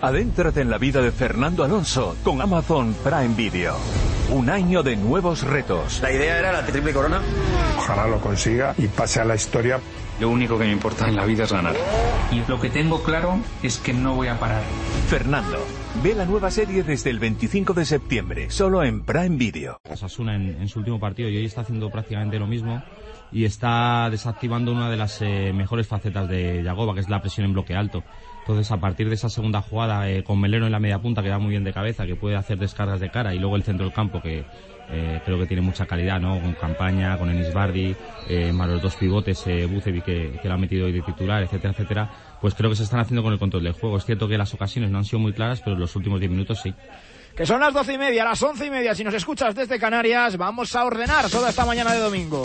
Adéntrate en la vida de Fernando Alonso con Amazon Prime Video. Un año de nuevos retos. La idea era la triple corona. Ojalá lo consiga y pase a la historia. Lo único que me importa en la vida es ganar. Y lo que tengo claro es que no voy a parar. Fernando, ve la nueva serie desde el 25 de septiembre, solo en Prime Video. Osasuna en su último partido y hoy está haciendo prácticamente lo mismo y está desactivando una de las mejores facetas de Yagoba, que es la presión en bloque alto. Entonces, a partir de esa segunda jugada, con Melero en la media punta, que va muy bien de cabeza, que puede hacer descargas de cara, y luego el centro del campo, que creo que tiene mucha calidad, ¿no? Con Campaña, con Enis Bardi, más los dos pivotes, Bucevic, que lo ha metido hoy de titular, etcétera, etcétera, pues creo que se están haciendo con el control del juego. Es cierto que las ocasiones no han sido muy claras, pero en los últimos 10 minutos sí. Que son las 12:30, las 11:30, si nos escuchas desde Canarias, vamos a ordenar toda esta mañana de domingo.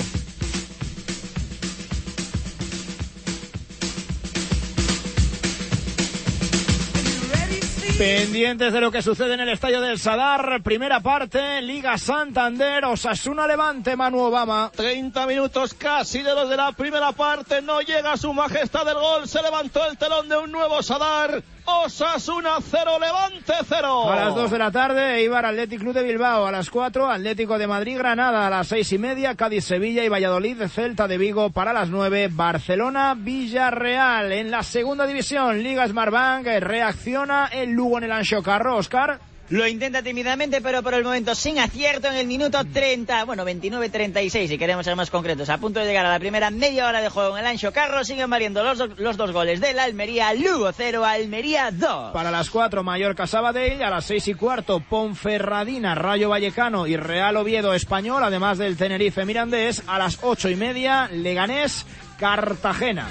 Pendientes de lo que sucede en el estadio del Sadar, primera parte, Liga Santander, Osasuna Levante, Manu Obama. 30 minutos casi de los de la primera parte, no llega su majestad del gol, se levantó el telón de un nuevo Sadar. Osasuna 0, Levante 0. A las 2 de la tarde, Eibar Athletic Club de Bilbao. A las 4, Atlético de Madrid Granada. A las 6:30, Cádiz Sevilla y Valladolid Celta de Vigo. Para las 9, Barcelona Villarreal. En la segunda división, Liga Smartbank, reacciona el Lugo en el Anxo Carro, Óscar. Lo intenta tímidamente, pero por el momento sin acierto en el minuto 29-36, si queremos ser más concretos. A punto de llegar a la primera media hora de juego en el Anxo Carro, siguen valiendo los dos goles del Almería. Lugo 0, Almería 2. Para las 4, Mallorca Sabadell. A las 6:15, Ponferradina, Rayo Vallecano y Real Oviedo Español, además del Tenerife Mirandés. A las 8:30, Leganés Cartagena.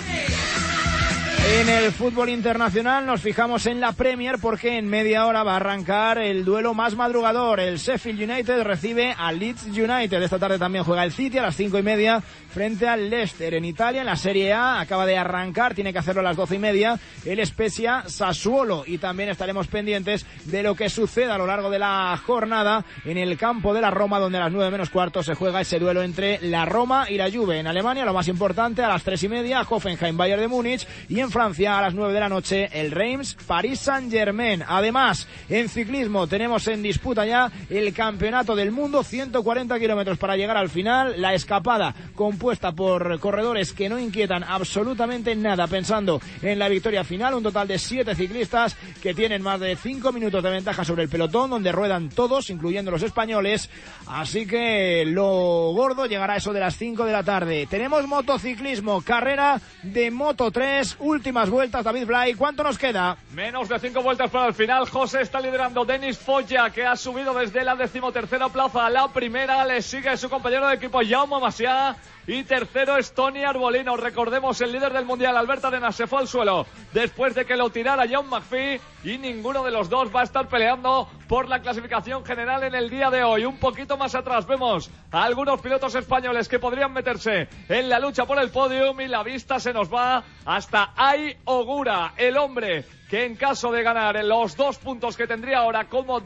En el fútbol internacional nos fijamos en la Premier porque en media hora va a arrancar el duelo más madrugador. El Sheffield United recibe al Leeds United. Esta tarde también juega el City a las 5:30 frente al Leicester. En Italia, en la Serie A, acaba de arrancar, tiene que hacerlo a las 12:30, el Spezia Sassuolo. Y también estaremos pendientes de lo que suceda a lo largo de la jornada en el campo de la Roma, donde a las 9:15 se juega ese duelo entre la Roma y la Juve. En Alemania, lo más importante, a las 3:30, Hoffenheim Bayern de Múnich. Y en Francia, a las 9 de la noche, el Reims Paris Saint-Germain. Además, en ciclismo tenemos en disputa ya el campeonato del mundo, 140 kilómetros para llegar al final. La escapada compuesta por corredores que no inquietan absolutamente nada pensando en la victoria final. Un total de 7 ciclistas que tienen más de 5 minutos de ventaja sobre el pelotón, donde ruedan todos, incluyendo los españoles. Así que lo gordo llegará a eso de las 5 de la tarde. Tenemos motociclismo, carrera de Moto 3, últimas vueltas. David Blay, ¿cuánto nos queda? Menos de 5 vueltas para el final. José está liderando. Denis Foya, que ha subido desde la 13ª plaza a la primera. Le sigue su compañero de equipo Jaume Masia. Y tercero es Tony Arbolino. Recordemos, el líder del mundial, Albert Arenas, se fue al suelo después de que lo tirara John McPhee. Y ninguno de los dos va a estar peleando por la clasificación general en el día de hoy. Un poquito más atrás vemos a algunos pilotos españoles que podrían meterse en la lucha por el podium. Y la vista se nos va hasta Ai Ogura, el hombre que en caso de ganar los 2 puntos que tendría ahora como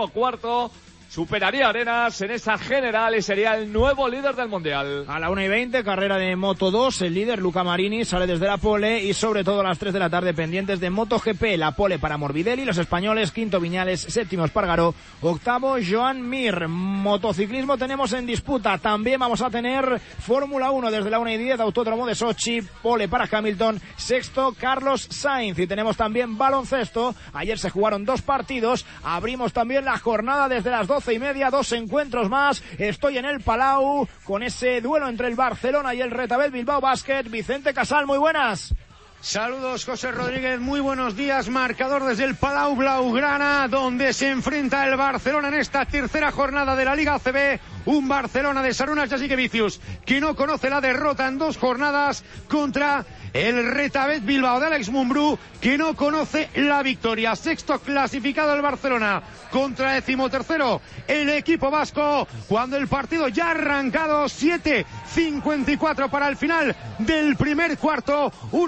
14º, superaría a Arenas en esa general y sería el nuevo líder del mundial. A la 1:20, carrera de Moto 2, el líder Luca Marini sale desde la pole y sobre todo a las 3 de la tarde pendientes de MotoGP, la pole para Morbidelli, los españoles, quinto Viñales, séptimo Espargaró, octavo Joan Mir. Motociclismo tenemos en disputa, también vamos a tener Fórmula 1 desde la 1:10, Autódromo de Sochi, pole para Hamilton, sexto Carlos Sainz. Y tenemos también baloncesto, ayer se jugaron 2 partidos, abrimos también la jornada desde las 12:30, 2 encuentros más. Estoy en el Palau con ese duelo entre el Barcelona y el Retabet Bilbao Basket. Vicente Casal, muy buenas. Saludos, José Rodríguez, muy buenos días. Marcador desde el Palau Blaugrana, donde se enfrenta el Barcelona en esta tercera jornada de la Liga ACB. Un Barcelona de Sarunas Jasikevičius que no conoce la derrota en 2 jornadas contra el Retabet Bilbao de Alex Mumbrú, que no conoce la victoria. Sexto clasificado el Barcelona contra 13º el equipo vasco, cuando el partido ya ha arrancado. 7:54 para el final del primer cuarto. 1 arriba el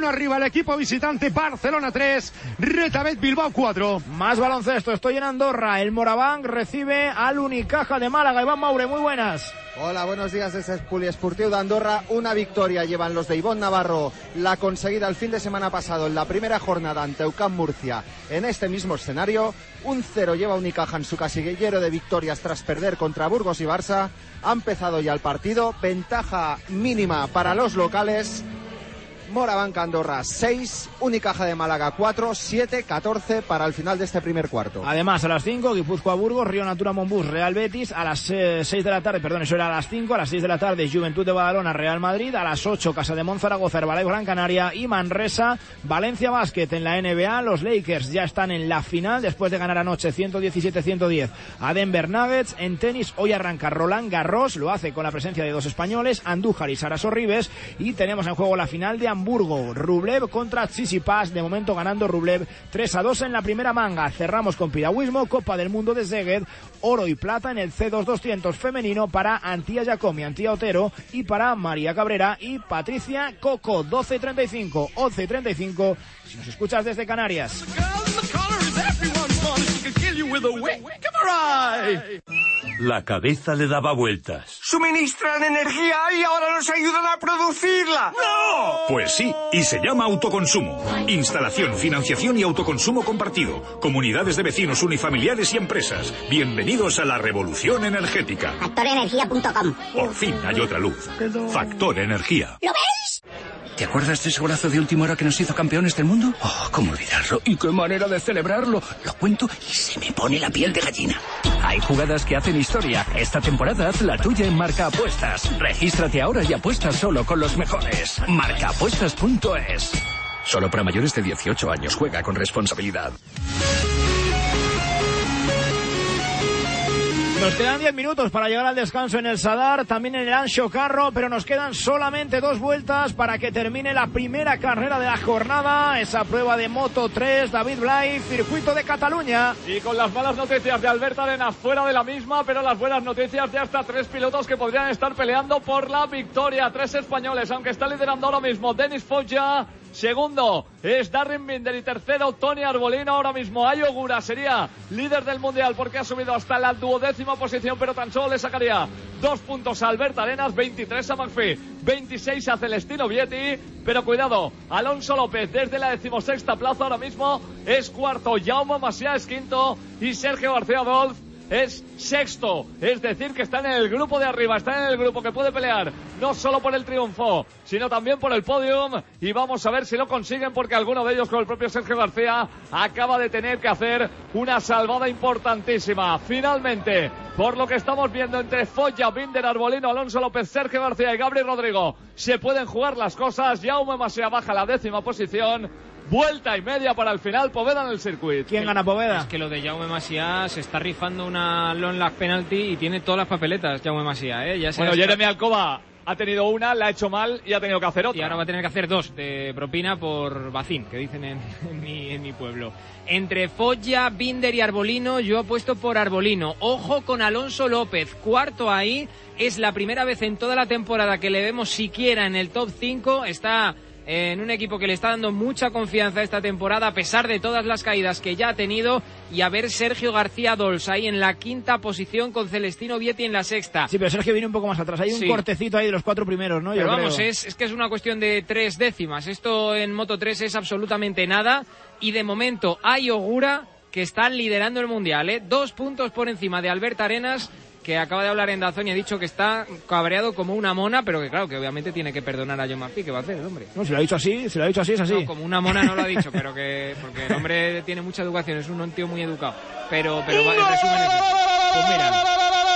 el equipo visitante. Barcelona 3, Retabet Bilbao 4. Más baloncesto, estoy en Andorra. El Morabanc recibe al Unicaja de Málaga. Iván Maure, muy buenas. Hola, buenos días desde el Poliesportiu de Andorra. Una victoria llevan los de Ivonne Navarro, la conseguida el fin de semana pasado en la primera jornada ante UCAM Murcia. En este mismo escenario, 1-0 lleva Unicaja en su casillero de victorias tras perder contra Burgos y Barça. Ha empezado ya el partido, ventaja mínima para los locales. Morabanc Andorra 6, Unicaja de Málaga 4, 7, 14 para el final de este primer cuarto. Además, a las 5, Guipúzcoa Burgos, Río Natura Monbús, Real Betis. A las 6 de la tarde, perdón, eso era a las 5. A las 6 de la tarde, Juventud de Badalona, Real Madrid. A las 8, Casa de Monzaragoza, Herbalife Gran Canaria y Manresa. Valencia Basket en la NBA. Los Lakers ya están en la final después de ganar anoche 117-110 a Denver Nuggets. En tenis, hoy arranca Roland Garros, lo hace con la presencia de 2 españoles, Andújar y Sara Sorribes. Y tenemos en juego la final de Hamburgo, Rublev contra Tsitsipas, de momento ganando Rublev 3-2 en la primera manga. Cerramos con piragüismo, Copa del Mundo de Szeged, oro y plata en el C2 200 femenino para Antía Giacomi, Antía Otero y para María Cabrera y Patricia Coco. 12:35, 11:35 si nos escuchas desde Canarias. La cabeza le daba vueltas. Suministran energía y ahora nos ayudan a producirla. ¡No! Pues sí, y se llama autoconsumo. Instalación, financiación y autoconsumo compartido. Comunidades de vecinos, unifamiliares y empresas. Bienvenidos a la revolución energética. Factorenergia.com. Por fin hay otra luz. Factor Energía. ¿Lo veis? ¿Te acuerdas de ese golazo de última hora que nos hizo campeones del mundo? Oh, cómo olvidarlo. ¿Y qué manera de celebrarlo? Lo cuento y se me pone la piel de gallina. Hay jugadas que hacen historia. Esta temporada haz la tuya en Marca Apuestas. Regístrate ahora y apuesta solo con los mejores. Marcaapuestas.es. Solo para mayores de 18 años. Juega con responsabilidad. Nos quedan 10 minutos para llegar al descanso en el Sadar, también en el Anxo Carro, pero nos quedan solamente 2 vueltas para que termine la primera carrera de la jornada, esa prueba de Moto 3, David Blay, circuito de Cataluña. Y con las malas noticias de Albert Arenas fuera de la misma, pero las buenas noticias de hasta 3 pilotos que podrían estar peleando por la victoria. 3 españoles, aunque está liderando ahora mismo Denis Foggia. Segundo es Darren Binder y tercero Tony Arbolino. Ahora mismo Ai Ogura sería líder del mundial porque ha subido hasta la 12ª posición, pero tan solo le sacaría 2 puntos a Albert Arenas, 23 a McPhee, 26 a Celestino Vietti. Pero cuidado, Alonso López desde la 16ª plaza ahora mismo es cuarto, Jaume Masia es quinto y Sergio García Dolz es sexto, es decir que están en el grupo de arriba, están en el grupo que puede pelear no solo por el triunfo, sino también por el podium, y vamos a ver si lo consiguen porque alguno de ellos, como el propio Sergio García, acaba de tener que hacer una salvada importantísima. Finalmente, por lo que estamos viendo entre Foggia, Binder, Arbolino, Alonso López, Sergio García y Gabriel Rodrigo, se pueden jugar las cosas. Jaume Masia baja a la 10ª posición. Vuelta y media para el final, Poveda en el circuito. ¿Quién gana, Poveda? Es que lo de Jaume Masia se está rifando una long lap penalty y tiene todas las papeletas, Jaume Masia, ¿eh? Bueno, Jeremy Alcoba ha tenido una, la ha hecho mal y ha tenido que hacer otra. Y ahora va a tener que hacer 2 de propina por vacín, que dicen en mi pueblo. Entre Foggia, Binder y Arbolino, yo apuesto por Arbolino. Ojo con Alonso López, cuarto ahí. Es la primera vez en toda la temporada que le vemos siquiera en el top 5. Está en un equipo que le está dando mucha confianza esta temporada, a pesar de todas las caídas que ya ha tenido. Y a ver Sergio García Dols ahí en la 5ª posición con Celestino Vietti en la 6ª. Sí, pero Sergio viene un poco más atrás. Hay un cortecito ahí de los 4 primeros, ¿no? Pero yo vamos, creo. es que es una cuestión de 3 décimas. Esto en Moto 3 es absolutamente nada. Y de momento Ai Ogura, que están liderando el mundial, 2 puntos por encima de Albert Arenas, que acaba de hablar en Dazón y ha dicho que está cabreado como una mona, pero que claro, que obviamente tiene que perdonar a John McPhee. ¿Qué va a hacer el hombre? No, si lo ha dicho así, es así. No, como una mona no lo ha dicho, pero que porque el hombre tiene mucha educación, es un tío muy educado. Pero en resumen es eso. Pues mira.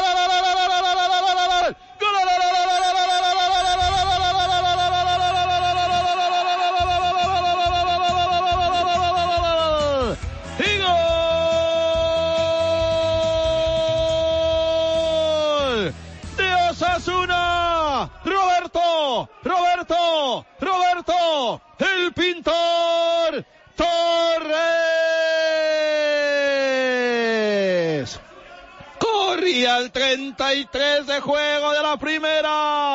Roberto, el pintor Torres. Corría el 33 de juego de la primera.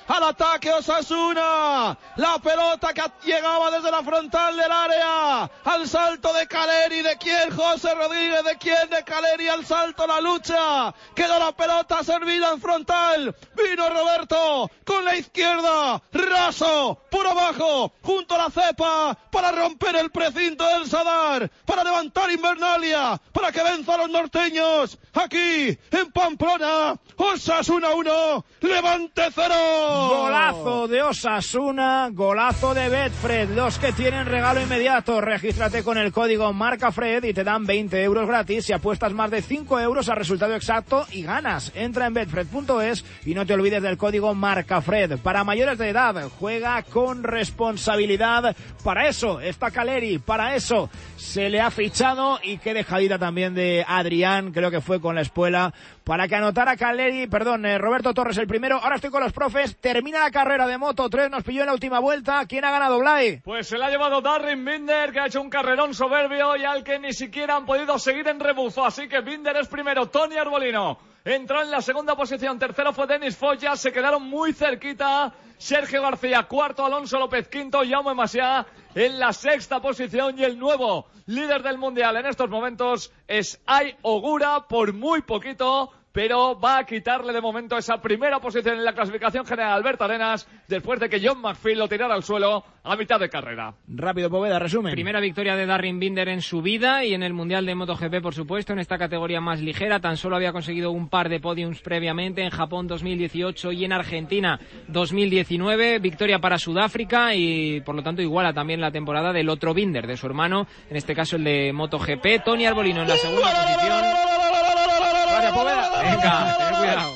al ataque Osasuna, la pelota que llegaba desde la frontal del área, al salto de Caleri, ¿de quién? José Rodríguez, ¿de quién? De Caleri, al salto, la lucha, quedó la pelota servida en frontal, vino Roberto con la izquierda, raso, por abajo, junto a la cepa, para romper el precinto del Sadar, para levantar Invernalia, para que venza a los norteños, aquí en Pamplona. Osasuna 1, Levante 0. Golazo de Osasuna, golazo de Betfred, los que tienen regalo inmediato. Regístrate con el código MarcaFred y te dan 20 euros gratis si apuestas más de 5 euros al resultado exacto y ganas. Entra en betfred.es y no te olvides del código MarcaFred. Para mayores de edad, juega con responsabilidad. Para eso está Caleri, para eso se le ha fichado, y qué dejadita también de Adrián, creo que fue con la espuela, para que anotara Roberto Torres el primero. Ahora estoy con los profes, termina la carrera de Moto 3, nos pilló en la última vuelta. ¿Quién ha ganado, Blay? Pues se la ha llevado Darren Binder, que ha hecho un carrerón soberbio y al que ni siquiera han podido seguir en rebufo, así que Binder es primero. Tony Arbolino entró en la segunda posición, tercero fue Denis Foggia, se quedaron muy cerquita Sergio García, cuarto Alonso López, quinto Jaume Masia en la sexta posición, y el nuevo líder del mundial en estos momentos es Ai Ogura, por muy poquito, pero va a quitarle de momento esa primera posición en la clasificación general a Alberto Arenas, después de que John McPhee lo tirara al suelo a mitad de carrera. Rápido, Poveda, resumen. Primera victoria de Darren Binder en su vida y en el Mundial de MotoGP, por supuesto, en esta categoría más ligera. Tan solo había conseguido un par de podiums previamente en Japón 2018 y en Argentina 2019. Victoria para Sudáfrica y, por lo tanto, iguala también la temporada del otro Binder, de su hermano, en este caso el de MotoGP. Tony Arbolino en la segunda posición. Vaya, Poveda. Venga, ten cuidado.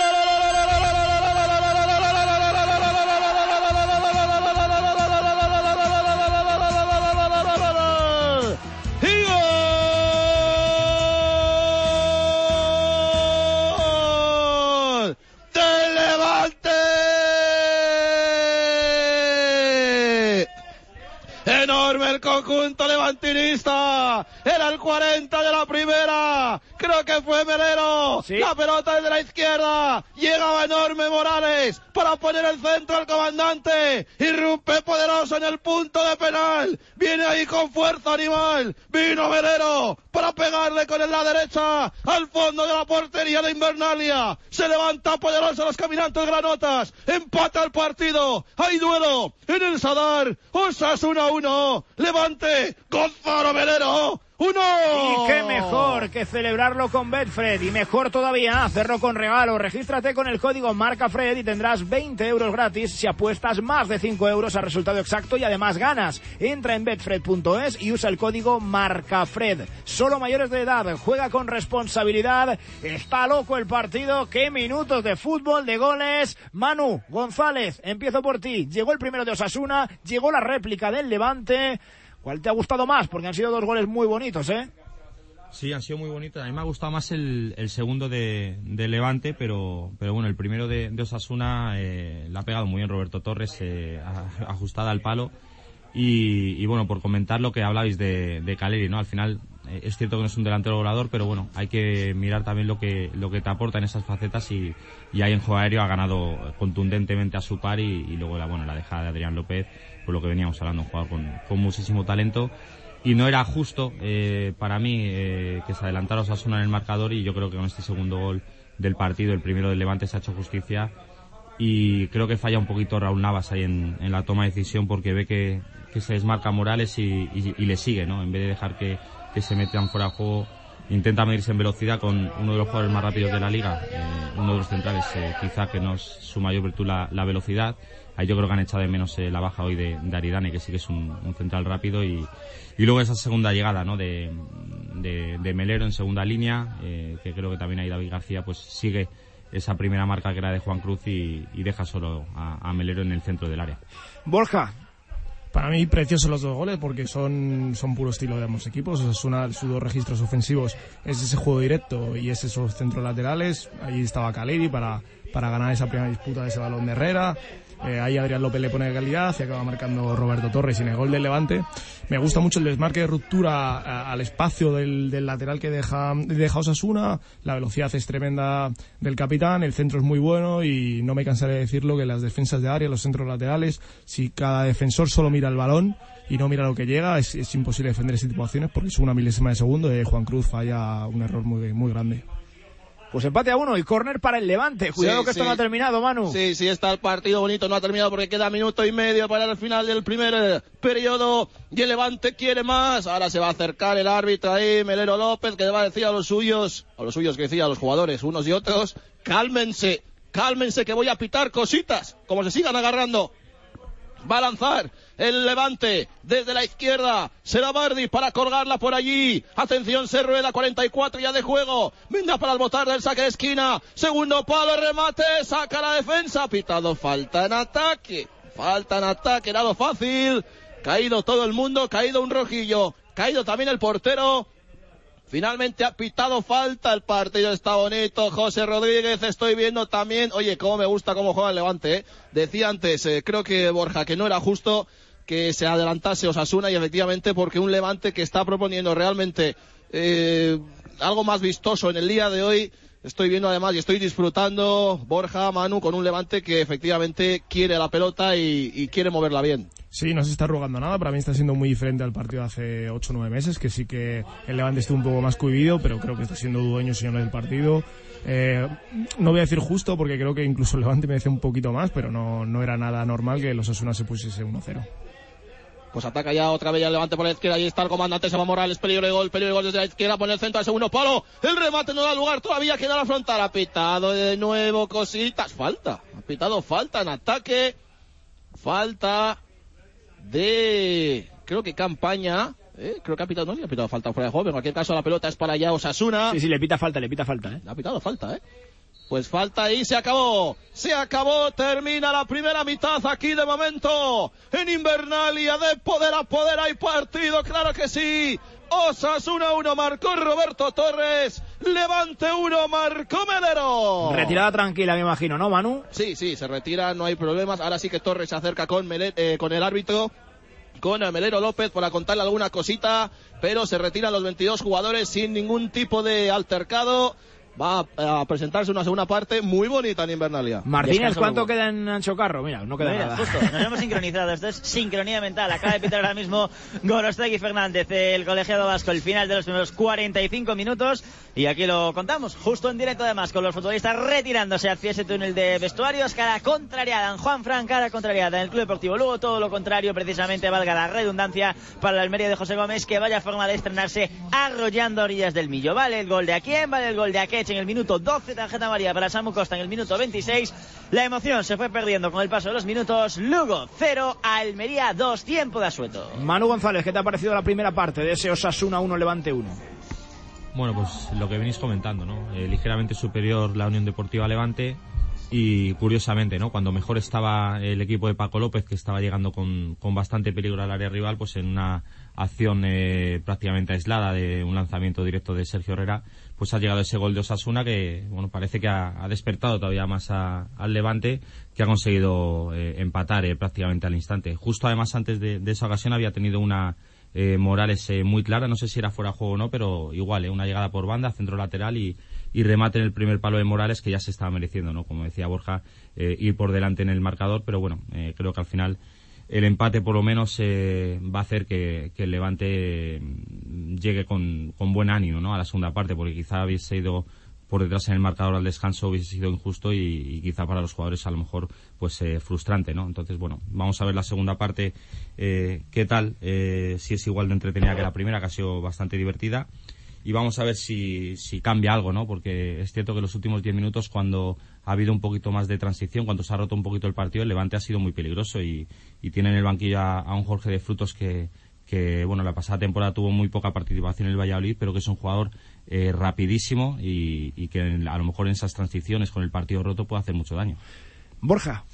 El conjunto levantinista, era el 40 de la primera, creo que fue Melero, ¿sí? La pelota desde la izquierda, llegaba enorme Morales para poner el centro al comandante, irrumpe poderoso en el punto de penal, viene ahí con fuerza animal, vino Melero para pegarle con la derecha al fondo de la portería de Invernalia, se levanta poderoso los caminantes granotas, empata el partido, hay duelo en el Sadar, Osasuna 1, Levante, Gonzalo Melero 1. Y qué mejor que celebrarlo con Betfred, y mejor todavía hacerlo con regalo. Regístrate con el código MarcaFred y tendrás 20 euros gratis si apuestas más de 5 euros al resultado exacto y además ganas. Entra en betfred.es y usa el código MarcaFred. Solo mayores de edad, juega con responsabilidad. Está loco el partido, qué minutos de fútbol, de goles. Manu González, empiezo por ti. Llegó el primero de Osasuna, llegó la réplica del Levante. ¿Cuál te ha gustado más? Porque han sido dos goles muy bonitos, ¿eh? Sí, han sido muy bonitos. A mí me ha gustado más el segundo de Levante, pero bueno, el primero de Osasuna la ha pegado muy bien Roberto Torres, ajustada al palo. Y bueno, por comentar lo que hablabais de Caleri, ¿no? Al final es cierto que no es un delantero goleador, pero bueno, hay que mirar también lo que te aporta en esas facetas, y ahí en juego aéreo ha ganado contundentemente a su par, y luego la dejada de Adrián López, por lo que veníamos hablando, un jugador con muchísimo talento, y no era justo para mí que se adelantara Osasuna en el marcador, y yo creo que con este segundo gol del partido, el primero del Levante, se ha hecho justicia, y creo que falla un poquito Raúl Navas ahí en la toma de decisión, porque ve que se desmarca Morales y le sigue, ¿no? En vez de dejar que se metan fuera de juego, intenta medirse en velocidad con uno de los jugadores más rápidos de la liga, uno de los centrales, quizá que no es su mayor virtud la velocidad. Ahí yo creo que han echado de menos la baja hoy de Aridane, que sí que es un central rápido, y luego esa segunda llegada, ¿no? de Melero en segunda línea, que creo que también ahí David García pues sigue esa primera marca que era de Juan Cruz, y deja solo a Melero en el centro del área. Borja. Para mí, preciosos los dos goles, porque son puro estilo de ambos equipos. Osasuna, sus dos registros ofensivos es ese juego directo y es esos centros laterales. Ahí estaba Caleri para para ganar esa primera disputa de ese balón de Herrera. Ahí Adrián López le pone calidad y acaba marcando Roberto Torres en el gol del Levante. Me gusta mucho el desmarque de ruptura al espacio del lateral que deja Osasuna. La velocidad es tremenda del capitán, el centro es muy bueno y no me cansaré de decirlo que las defensas de área, los centros laterales, si cada defensor solo mira el balón y no mira lo que llega, es imposible defender ese tipo de acciones porque es una milésima de segundo y Juan Cruz falla un error muy, muy grande. Pues empate a 1 y córner para el Levante. Cuidado que esto no ha terminado, Manu. Sí, está el partido bonito, no ha terminado porque queda minuto y medio para el final del primer periodo y el Levante quiere más. Ahora se va a acercar el árbitro ahí, Melero López, que le va a decir a los suyos que decía a los jugadores, unos y otros, cálmense que voy a pitar cositas, como se sigan agarrando. Va a lanzar el Levante desde la izquierda. Será Bardi para colgarla por allí. Atención, se rueda, 44 ya de juego. Venga para el botar del saque de esquina. Segundo palo, remate. Saca la defensa. Pitado falta en ataque. Nado fácil. Caído todo el mundo. Caído un rojillo. Caído también el portero. Finalmente ha pitado falta, el partido está bonito, José Rodríguez, estoy viendo también, oye, cómo me gusta cómo juega el Levante, ¿eh? Decía antes, creo que Borja, que no era justo que se adelantase Osasuna y efectivamente porque un Levante que está proponiendo realmente algo más vistoso en el día de hoy, estoy viendo además y estoy disfrutando, Borja, Manu, con un Levante que efectivamente quiere la pelota y quiere moverla bien. Sí, no se está rogando nada, para mí está siendo muy diferente al partido de hace 8 o 9 meses, que sí que el Levante estuvo un poco más cohibido, pero creo que está siendo dueño señor del partido. No voy a decir justo, porque creo que incluso el Levante merece un poquito más, pero no era nada normal que los Osasuna se pusiese 1-0. Pues ataca ya otra vez el Levante por la izquierda, ahí está el comandante Seba Morales, peligro de gol desde la izquierda, pone el centro al segundo palo, el remate no da lugar, todavía queda la frontal, ha pitado de nuevo cositas, ha pitado falta en ataque, falta de, creo que Campaña, creo que ha pitado, no le ha pitado falta fuera de juego, en cualquier caso la pelota es para allá Osasuna. Sí, le pita falta, Le ha pitado falta, Pues falta y se acabó, termina la primera mitad aquí de momento, en Invernalia, de poder a poder hay partido, claro que sí. Osasuna 1 marcó Roberto Torres, Levante 1 marcó Melero. Retirada tranquila, me imagino, ¿no, Manu? Sí, se retira, no hay problemas. Ahora sí que Torres se acerca con el árbitro, con Melero López, para contarle alguna cosita, pero se retiran los 22 jugadores sin ningún tipo de altercado. Va a presentarse una segunda parte muy bonita en Invernalia. Martínez, ¿cuánto queda en Ancho Carro? Mira, no queda nada. Justo, nos hemos sincronizado. Esto es sincronía mental. Acaba de pitar ahora mismo Gorostegui Fernández, el colegiado vasco, el final de los primeros 45 minutos. Y aquí lo contamos, justo en directo además, con los futbolistas retirándose hacia ese túnel de vestuarios. Cara contrariada en Juanfran, cara contrariada en el Club Deportivo Lugo. Todo lo contrario, precisamente, valga la redundancia, para la Almería de José Gómez, que vaya forma de estrenarse arrollando a orillas del Millo. Vale el gol de Aquien, vale el gol de Aquech en el minuto 12, tarjeta amarilla para Samu Costa en el minuto 26. La emoción se fue perdiendo con el paso de los minutos. Lugo 0, Almería 2, tiempo de asueto. Manu González, ¿qué te ha parecido la primera parte de ese Osasuna 1, Levante 1? Bueno, pues lo que venís comentando, ¿no? Ligeramente superior la Unión Deportiva Levante y curiosamente, ¿no? Cuando mejor estaba el equipo de Paco López, que estaba llegando con bastante peligro al área rival, pues en una acción prácticamente aislada de un lanzamiento directo de Sergio Herrera, pues ha llegado ese gol de Osasuna que, bueno, parece que ha despertado todavía más al Levante, que ha conseguido empatar prácticamente al instante. Justo además antes de esa ocasión había tenido una Morales muy clara, no sé si era fuera de juego o no, pero igual, una llegada por banda, centro lateral y remate en el primer palo de Morales, que ya se estaba mereciendo, ¿no? Como decía Borja, ir por delante en el marcador, pero bueno, creo que al final el empate por lo menos va a hacer que el Levante llegue con buen ánimo, ¿no? A la segunda parte, porque quizá hubiese ido por detrás en el marcador al descanso, hubiese sido injusto y quizá para los jugadores a lo mejor pues frustrante, ¿no? Entonces, bueno, vamos a ver la segunda parte qué tal, si es igual de entretenida que la primera, que ha sido bastante divertida, y vamos a ver si cambia algo, ¿no? Porque es cierto que los últimos 10 minutos, cuando ha habido un poquito más de transición, cuando se ha roto un poquito el partido, el Levante ha sido muy peligroso y tiene en el banquillo a un Jorge de Frutos que bueno, la pasada temporada tuvo muy poca participación en el Valladolid, pero que es un jugador rapidísimo y que a lo mejor en esas transiciones con el partido roto puede hacer mucho daño. Borja.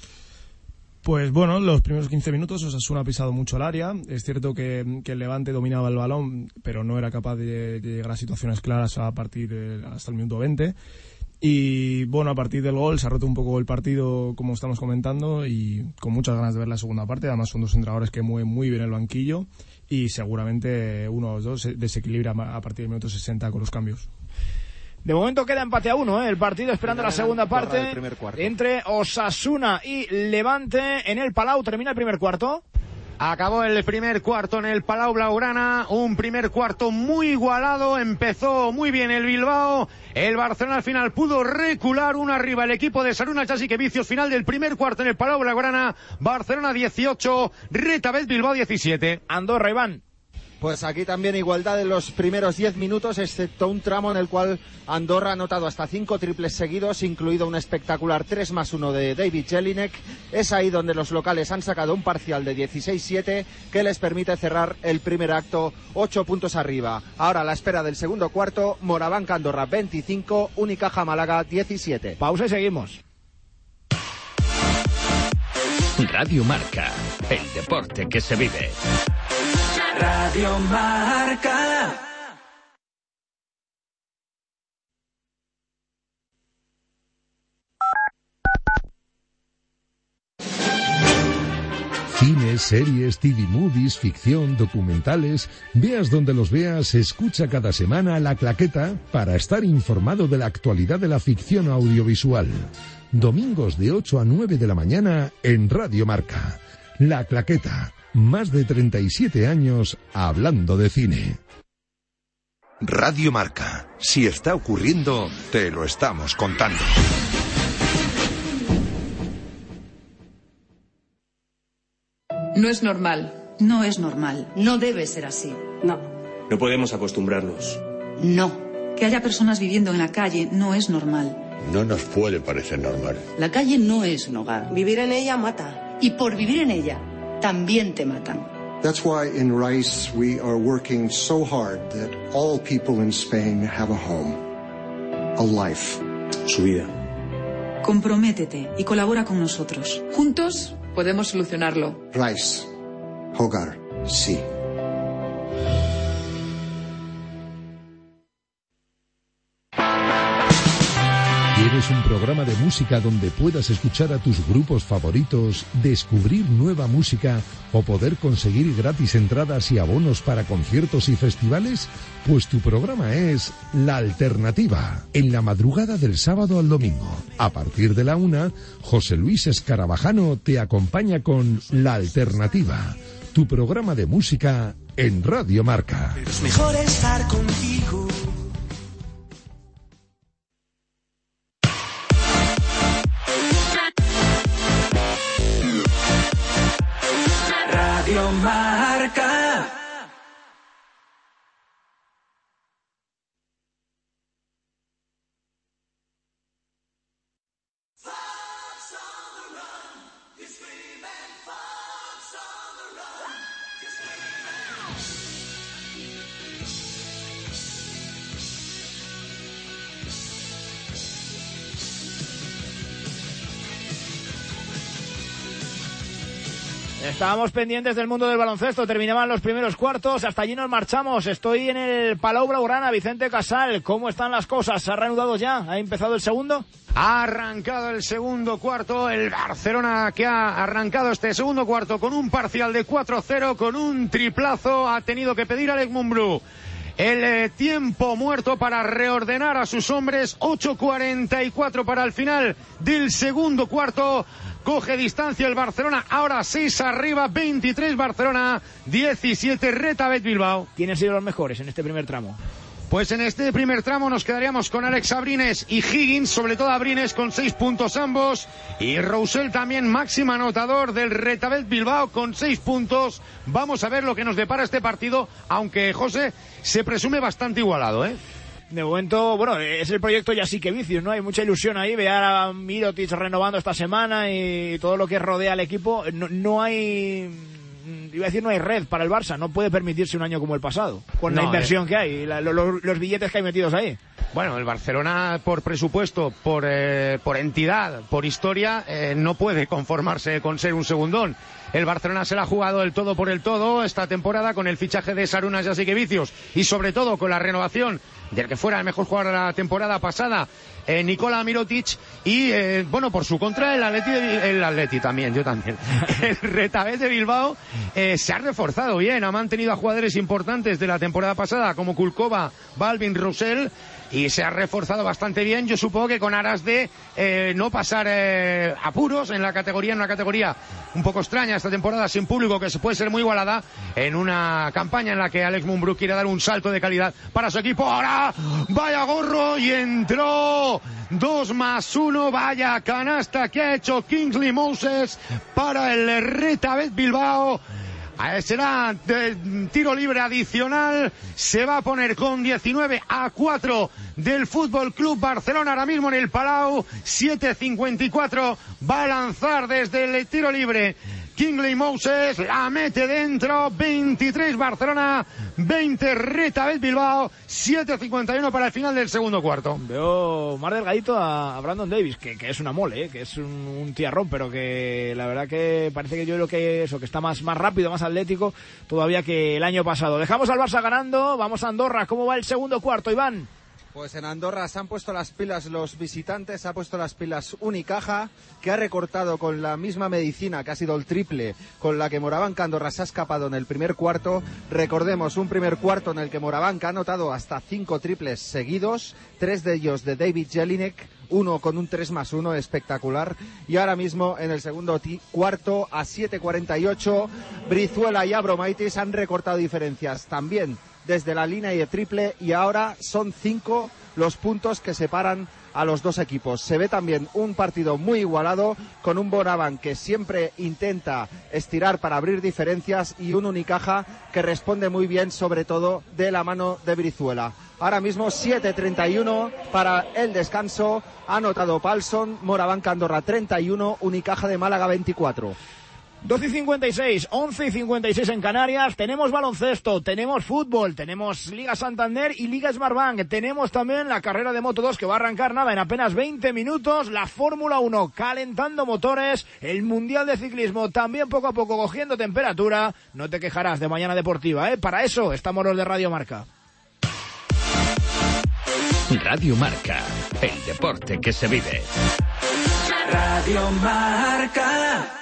Pues bueno, los primeros 15 minutos Osasuna ha pisado mucho el área. Es cierto que el Levante dominaba el balón, pero no era capaz de llegar a situaciones claras a partir hasta el minuto 20. Y bueno, a partir del gol se ha roto un poco el partido, como estamos comentando, y con muchas ganas de ver la segunda parte. Además son dos entrenadores que mueven muy bien el banquillo y seguramente uno o los dos se desequilibra a partir del minuto 60 con los cambios. De momento queda empate a 1, el partido esperando la segunda parte entre Osasuna y Levante en el Palau. Termina el primer cuarto. Acabó el primer cuarto en el Palau Blaugrana, un primer cuarto muy igualado, empezó muy bien el Bilbao, el Barcelona al final pudo recular, uno arriba el equipo de Sarunas Jasikevičius, final del primer cuarto en el Palau Blaugrana, Barcelona 18, Retabet Bilbao 17. Andorra, Iván. Pues aquí también igualdad en los primeros 10 minutos, excepto un tramo en el cual Andorra ha anotado hasta 5 triples seguidos, incluido un espectacular 3+1 de David Jelinek. Es ahí donde los locales han sacado un parcial de 16-7 que les permite cerrar el primer acto 8 puntos arriba. Ahora a la espera del segundo cuarto, Morabanca Andorra 25, Unicaja Málaga 17. Pausa y seguimos. Radio Marca, el deporte que se vive. Radio Marca. Cines, series, TV movies, ficción, documentales, veas donde los veas, escucha cada semana La Claqueta para estar informado de la actualidad de la ficción audiovisual. Domingos de 8 a 9 de la mañana en Radio Marca. La Claqueta. Más de 37 años hablando de cine. Radio Marca. Si está ocurriendo, te lo estamos contando. No es normal. No es normal. No debe ser así. No. No podemos acostumbrarnos. No. Que haya personas viviendo en la calle no es normal. No nos puede parecer normal. La calle no es un hogar. Vivir en ella mata. Y por vivir en ella también te matan. That's why in Rice we are working so hard that all people in Spain have a home, a life. Su vida. Comprométete y colabora con nosotros. Juntos podemos solucionarlo. Rice, hogar, sí. ¿Quieres un programa de música donde puedas escuchar a tus grupos favoritos, descubrir nueva música o poder conseguir gratis entradas y abonos para conciertos y festivales? Pues tu programa es La Alternativa, en la madrugada del sábado al domingo. A partir de la 1, José Luis Escarabajano te acompaña con La Alternativa, tu programa de música en Radio Marca. Es mejor estar contigo. Radio Marca. Estábamos pendientes del mundo del baloncesto, terminaban los primeros cuartos, hasta allí nos marchamos. Estoy en el Palau Blaugrana, Vicente Casal, ¿cómo están las cosas? ¿Ha reanudado ya? ¿Ha empezado el segundo? Ha arrancado el segundo cuarto, el Barcelona que ha arrancado este segundo cuarto con un parcial de 4-0, con un triplazo, ha tenido que pedir a Alec Mumbrú el tiempo muerto para reordenar a sus hombres. 8:44 para el final del segundo cuarto. Coge distancia el Barcelona, ahora 6 arriba, 23 Barcelona, 17 Retabet Bilbao. ¿Quiénes han sido los mejores en este primer tramo? Pues en este primer tramo nos quedaríamos con Alex Abrines y Higgins, sobre todo Abrines con 6 puntos ambos, y Roussel también máximo anotador del Retabet Bilbao con 6 puntos. Vamos a ver lo que nos depara este partido, aunque José se presume bastante igualado, ¿eh? De momento, bueno, es el proyecto Jasikevičius, ¿no? Hay mucha ilusión ahí, ver a Mirotic renovando esta semana y todo lo que rodea al equipo. No hay, iba a decir, no hay red para el Barça, no puede permitirse un año como el pasado, con la inversión que hay, los billetes que hay metidos ahí. Bueno, el Barcelona por presupuesto, por entidad, por historia, no puede conformarse con ser un segundón. El Barcelona se la ha jugado el todo por el todo esta temporada con el fichaje de Sarunas Jasikevičius y sobre todo con la renovación del que fuera el mejor jugador de la temporada pasada, Nikola Mirotic, y bueno, por su contra el Atleti también, yo también. El Retabet de Bilbao se ha reforzado bien, ha mantenido a jugadores importantes de la temporada pasada como Kulkova, Balvin, Roussel, y se ha reforzado bastante bien, yo supongo que con aras de no pasar apuros en una categoría un poco extraña esta temporada, sin público, que se puede ser muy igualada, en una campaña en la que Alex Mumbrú quiere dar un salto de calidad para su equipo. Ahora vaya gorro, y entró 2+1, vaya canasta que ha hecho Kingsley Moses para el Retabet Bilbao. Será tiro libre adicional, se va a poner con 19-4 del Fútbol Club Barcelona ahora mismo en el Palau. 7:54 va a lanzar desde el tiro libre Kingsley Moses, la mete dentro. 23 Barcelona, 20 Retabet Bilbao. 7:51 para el final del segundo cuarto. Veo más delgadito a Brandon Davis, que es una mole, que es un tiarrón, pero que la verdad que parece que yo creo que eso, que está más rápido, más atlético todavía que el año pasado. Dejamos al Barça ganando, vamos a Andorra. ¿Cómo va el segundo cuarto, Iván? Pues en Andorra se han puesto las pilas los visitantes, se ha puesto las pilas Unicaja, que ha recortado con la misma medicina, que ha sido el triple, con la que Morabanca Andorra se ha escapado en el primer cuarto. Recordemos, un primer cuarto en el que Morabanca ha anotado hasta 5 triples seguidos, 3 de ellos de David Jelinek, uno con un 3+1 espectacular, y ahora mismo en el segundo cuarto, a 7:48, Brizuela y Abromaitis han recortado diferencias también desde la línea de triple, y ahora son 5 los puntos que separan a los dos equipos. Se ve también un partido muy igualado, con un Morabanca que siempre intenta estirar para abrir diferencias, y un Unicaja que responde muy bien, sobre todo de la mano de Brizuela. Ahora mismo 7:31 para el descanso, ha anotado Paulson. Morabanca Andorra 31, Unicaja de Málaga 24. 12:56, 11:56 en Canarias. Tenemos baloncesto, tenemos fútbol, tenemos Liga Santander y Liga Smartbank. Tenemos también la carrera de Moto2 que va a arrancar en apenas 20 minutos. La Fórmula 1 calentando motores. El Mundial de Ciclismo también poco a poco cogiendo temperatura. No te quejarás de mañana deportiva, ¿eh? Para eso estamos los de Radio Marca. Radio Marca, el deporte que se vive. Radio Marca.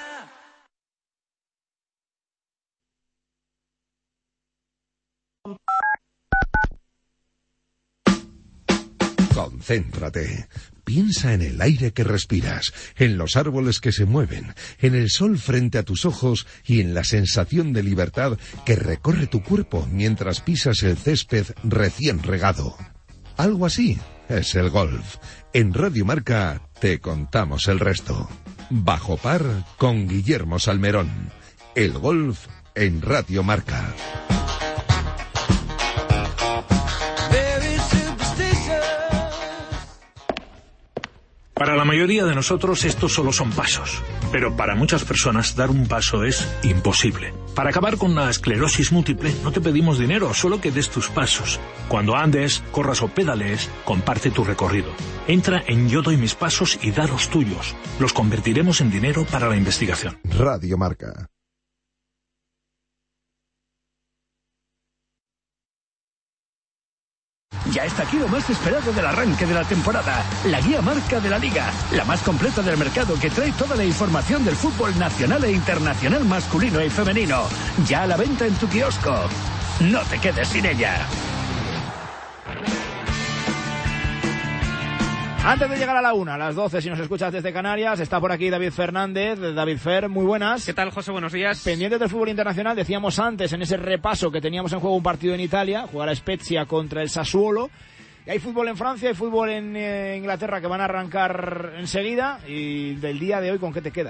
Concéntrate. Piensa en el aire que respiras, en los árboles que se mueven, en el sol frente a tus ojos y en la sensación de libertad que recorre tu cuerpo mientras pisas el césped recién regado. Algo así es el golf. En Radio Marca te contamos el resto. Bajo par con Guillermo Salmerón. El golf en Radio Marca. Para la mayoría de nosotros estos solo son pasos, pero para muchas personas dar un paso es imposible. Para acabar con la esclerosis múltiple no te pedimos dinero, solo que des tus pasos. Cuando andes, corras o pedalees, comparte tu recorrido. Entra en Yo doy mis pasos y da los tuyos. Los convertiremos en dinero para la investigación. Radio Marca. Ya está aquí lo más esperado del arranque de la temporada, la guía Marca de la Liga, la más completa del mercado, que trae toda la información del fútbol nacional e internacional masculino y femenino. Ya a la venta en tu kiosco. No te quedes sin ella. Antes de llegar a la 1, a las 12, si nos escuchas desde Canarias, está por aquí David Fernández. David Fer, muy buenas. ¿Qué tal, José? Buenos días. Pendientes del fútbol internacional, decíamos antes, en ese repaso que teníamos en juego un partido en Italia, jugar a Spezia contra el Sassuolo. Y hay fútbol en Francia, hay fútbol en Inglaterra que van a arrancar enseguida. Y del día de hoy, ¿con qué te quedas?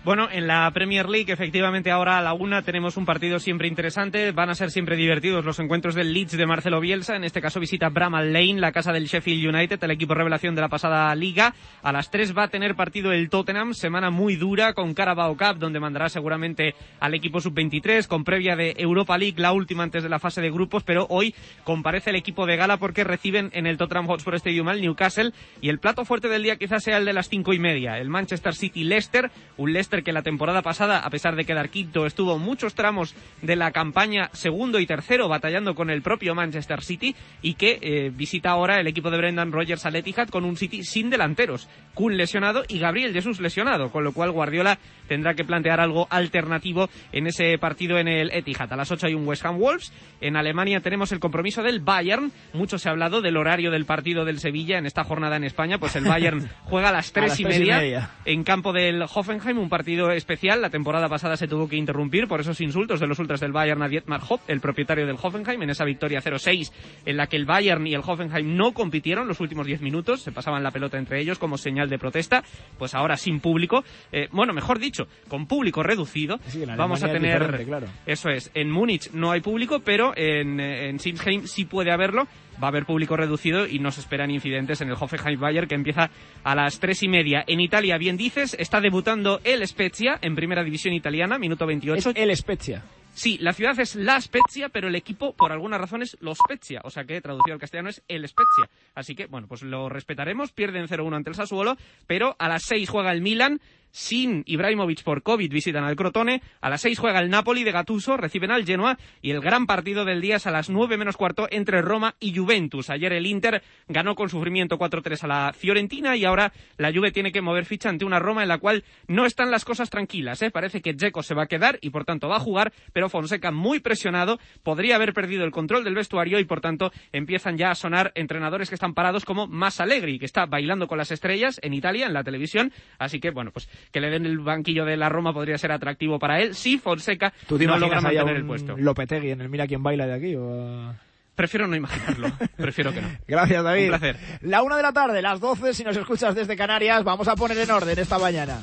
Bueno, en la Premier League, efectivamente, ahora a la 1 tenemos un partido siempre interesante. Van a ser siempre divertidos los encuentros del Leeds de Marcelo Bielsa. En este caso visita Bramall Lane, la casa del Sheffield United, el equipo revelación de la pasada liga. A las 3 va a tener partido el Tottenham, semana muy dura con Carabao Cup, donde mandará seguramente al equipo sub-23, con previa de Europa League, la última antes de la fase de grupos, pero hoy comparece el equipo de gala porque reciben en el Tottenham Hotspur Stadium al Newcastle, y el plato fuerte del día quizás sea el de las 5:30, el Manchester City-Leicester, un Leicester que la temporada pasada, a pesar de quedar quinto, estuvo muchos tramos de la campaña segundo y tercero batallando con el propio Manchester City, y que visita ahora el equipo de Brendan Rodgers al Etihad con un City sin delanteros, Kun lesionado y Gabriel Jesús lesionado, con lo cual Guardiola tendrá que plantear algo alternativo en ese partido en el Etihad. A las 8 hay un West Ham Wolves. En Alemania tenemos el compromiso del Bayern. Mucho se ha hablado del horario del partido del Sevilla en esta jornada en España. Pues el Bayern juega a las 3:30 en campo del Hoffenheim, un partido especial. La temporada pasada se tuvo que interrumpir por esos insultos de los ultras del Bayern a Dietmar Hopp, el propietario del Hoffenheim, en esa victoria 0-6 en la que el Bayern y el Hoffenheim no compitieron los últimos 10 minutos, se pasaban la pelota entre ellos como señal de protesta. Pues ahora sin público, bueno, mejor dicho, con público reducido, sí, vamos a tener, claro. Eso es, en Múnich no hay público, pero en Sinsheim sí puede haberlo. Va a haber público reducido y no se esperan incidentes en el Hoffenheim-Bayern, que empieza a las 3:30. En Italia, bien dices, está debutando el Spezia en primera división italiana, minuto 28. Es el Spezia. Sí, la ciudad es La Spezia, pero el equipo, por alguna razón, es Lo Spezia. O sea que, traducido al castellano, es el Spezia. Así que, bueno, pues lo respetaremos. Pierden 0-1 ante el Sassuolo, pero a las 6 juega el Milan. Sin Ibrahimovic por COVID visitan al Crotone. A las 6 juega el Napoli de Gattuso, reciben al Genoa, y el gran partido del día es a las 9:15 entre Roma y Juventus. Ayer el Inter ganó con sufrimiento 4-3 a la Fiorentina, y ahora la Juve tiene que mover ficha ante una Roma en la cual no están las cosas tranquilas, ¿eh? Parece que Dzeko se va a quedar y por tanto va a jugar, pero Fonseca muy presionado, podría haber perdido el control del vestuario, y por tanto empiezan ya a sonar entrenadores que están parados como Mas Allegri, que está bailando con las estrellas en Italia, en la televisión. Así que, bueno, pues que le den el banquillo de la Roma podría ser atractivo para él si Fonseca no logra mantener el puesto. Lopetegui en el Mira quién baila de aquí Prefiero no imaginarlo, prefiero que no. Gracias, David. Un placer. La 1 de la tarde, las 12, si nos escuchas desde Canarias, vamos a poner en orden esta mañana.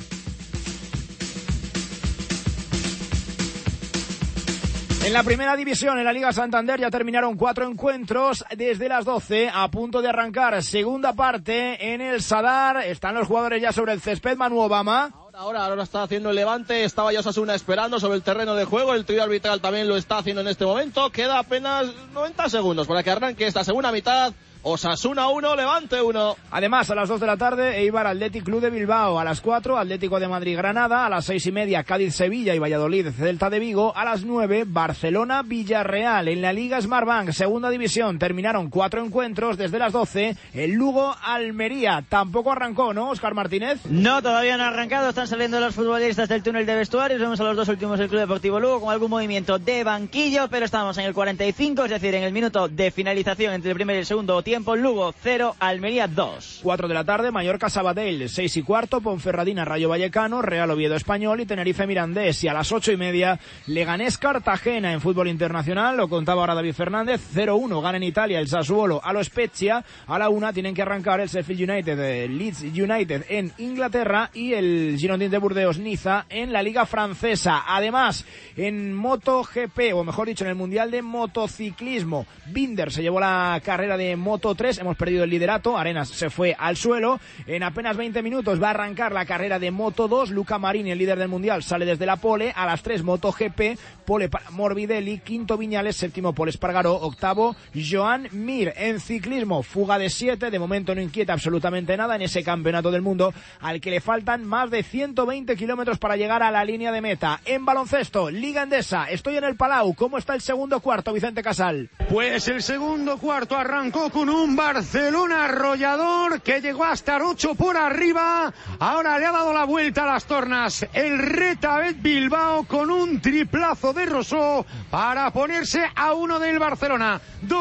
En la primera división, en la Liga Santander, ya terminaron 4 encuentros desde las 12, a punto de arrancar segunda parte en el Sadar. Están los jugadores ya sobre el césped. Manu Obama. Ahora está haciendo el Levante, estaba ya Osasuna esperando sobre el terreno de juego, el trío arbitral también lo está haciendo en este momento. Queda apenas 90 segundos para que arranque esta segunda mitad. Osasuna 1, Levante 1. Además, a las 2 de la tarde, Eibar Athletic Club de Bilbao. A las 4, Atlético de Madrid Granada. A las 6:30, Cádiz Sevilla y Valladolid Celta de Vigo. A las 9, Barcelona Villarreal. En la Liga Smartbank, segunda división, terminaron 4 encuentros desde las 12. El Lugo Almería tampoco arrancó, ¿no, Óscar Martínez? No, todavía no ha arrancado. Están saliendo los futbolistas del túnel de vestuarios. Vemos a los dos últimos del Club Deportivo Lugo con algún movimiento de banquillo, pero estamos en el 45, es decir, en el minuto de finalización entre el primer y el segundo tiempo. Lugo 0, Almería 2. 4 de la tarde, Mallorca Sabadell. 6:15, Ponferradina Rayo Vallecano, Real Oviedo Español y Tenerife Mirandés. Y a las 8:30, Leganés Cartagena. En fútbol internacional, lo contaba ahora David Fernández, 0-1 gana en Italia el Sassuolo a lo Spezia. A la 1 tienen que arrancar el Sheffield United, el Leeds United en Inglaterra y el Girondins de Burdeos Niza en la Liga Francesa. Además, en MotoGP, o mejor dicho, en el Mundial de Motociclismo, Binder se llevó la carrera de Moto 3, hemos perdido el liderato, Arenas se fue al suelo. En apenas 20 minutos va a arrancar la carrera de Moto 2, Luca Marini, el líder del mundial, sale desde la pole. A las 3, MotoGP, pole para Morbidelli, quinto Viñales, séptimo Pol Espargaró, octavo Joan Mir. En ciclismo, fuga de 7, de momento no inquieta absolutamente nada en ese campeonato del mundo al que le faltan más de 120 kilómetros para llegar a la línea de meta. En baloncesto, Liga Endesa, estoy en el Palau. ¿Cómo está el segundo cuarto, Vicente Casal? Pues el segundo cuarto arrancó con un Barcelona arrollador que llegó a estar 8 por arriba. Ahora le ha dado la vuelta a las tornas el Retabet Bilbao con un triplazo de Rosó para ponerse a 1 del Barcelona.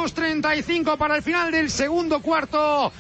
2:35 para el final del segundo cuarto.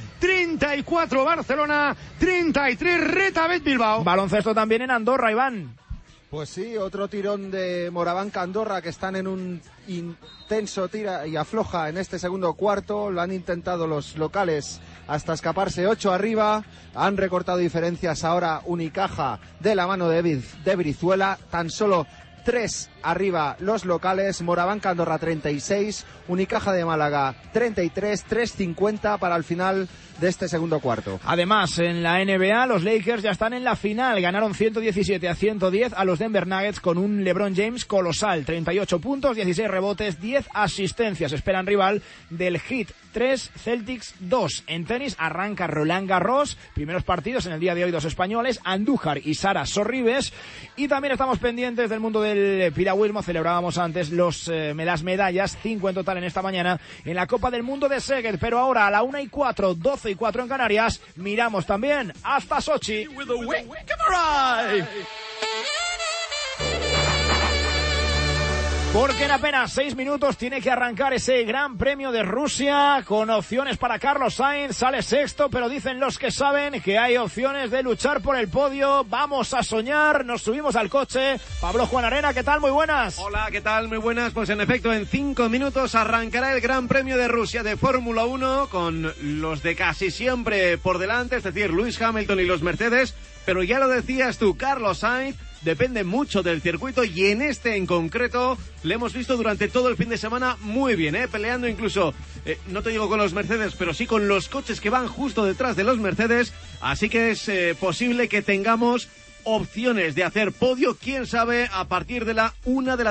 34 Barcelona, 33 Retabet Bilbao. Baloncesto también en Andorra, Iván. Pues sí, otro tirón de Morabanca Andorra, que están en un intenso tira y afloja en este segundo cuarto. Lo han intentado los locales hasta escaparse 8 arriba. Han recortado diferencias ahora Unicaja de la mano de Brizuela. Tan solo 3 arriba los locales. Morabanca Andorra 36, Unicaja de Málaga 33, 3:50 para el final de este segundo cuarto. Además, en la NBA, los Lakers ya están en la final. Ganaron 117-110 a los Denver Nuggets con un LeBron James colosal. 38 puntos, 16 rebotes, 10 asistencias. Esperan rival del Heat 3, Celtics 2. En tenis arranca Roland Garros. Primeros partidos en el día de hoy, 2 españoles, Andújar y Sara Sorribes. Y también estamos pendientes del mundo del piragüismo. Celebrábamos antes las medallas, 5 en total en esta mañana, en la Copa del Mundo de Szeged. Pero ahora a la 1:04, 12:04 en Canarias, miramos también hasta Sochi. Porque en apenas 6 minutos tiene que arrancar ese Gran Premio de Rusia con opciones para Carlos Sainz. Sale sexto, pero dicen los que saben que hay opciones de luchar por el podio. Vamos a soñar, nos subimos al coche. Pablo Juan Arena, ¿qué tal? Muy buenas. Hola, ¿qué tal? Muy buenas. Pues en efecto, en 5 minutos arrancará el Gran Premio de Rusia de Fórmula 1 con los de casi siempre por delante, es decir, Lewis Hamilton y los Mercedes. Pero ya lo decías tú, Carlos Sainz depende mucho del circuito y en este en concreto le hemos visto durante todo el fin de semana muy bien, peleando incluso, no te digo con los Mercedes, pero sí con los coches que van justo detrás de los Mercedes, así que es posible que tengamos opciones de hacer podio, quién sabe, a partir de la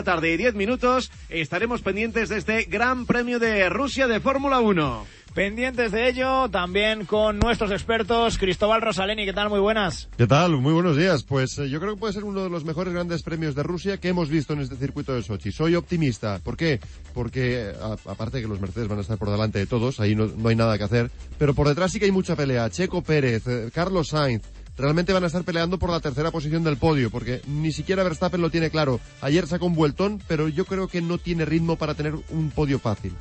1:10 estaremos pendientes de este Gran Premio de Rusia de Fórmula 1. Pendientes de ello, también con nuestros expertos, Cristóbal Rosaleni, ¿qué tal? Muy buenas. ¿Qué tal? Muy buenos días. Pues yo creo que puede ser uno de los mejores grandes premios de Rusia que hemos visto en este circuito de Sochi. Soy optimista. ¿Por qué? Porque, aparte de que los Mercedes van a estar por delante de todos, ahí no hay nada que hacer, pero por detrás sí que hay mucha pelea. Checo Pérez, Carlos Sainz, realmente van a estar peleando por la tercera posición del podio, porque ni siquiera Verstappen lo tiene claro. Ayer sacó un vueltón, pero yo creo que no tiene ritmo para tener un podio fácil.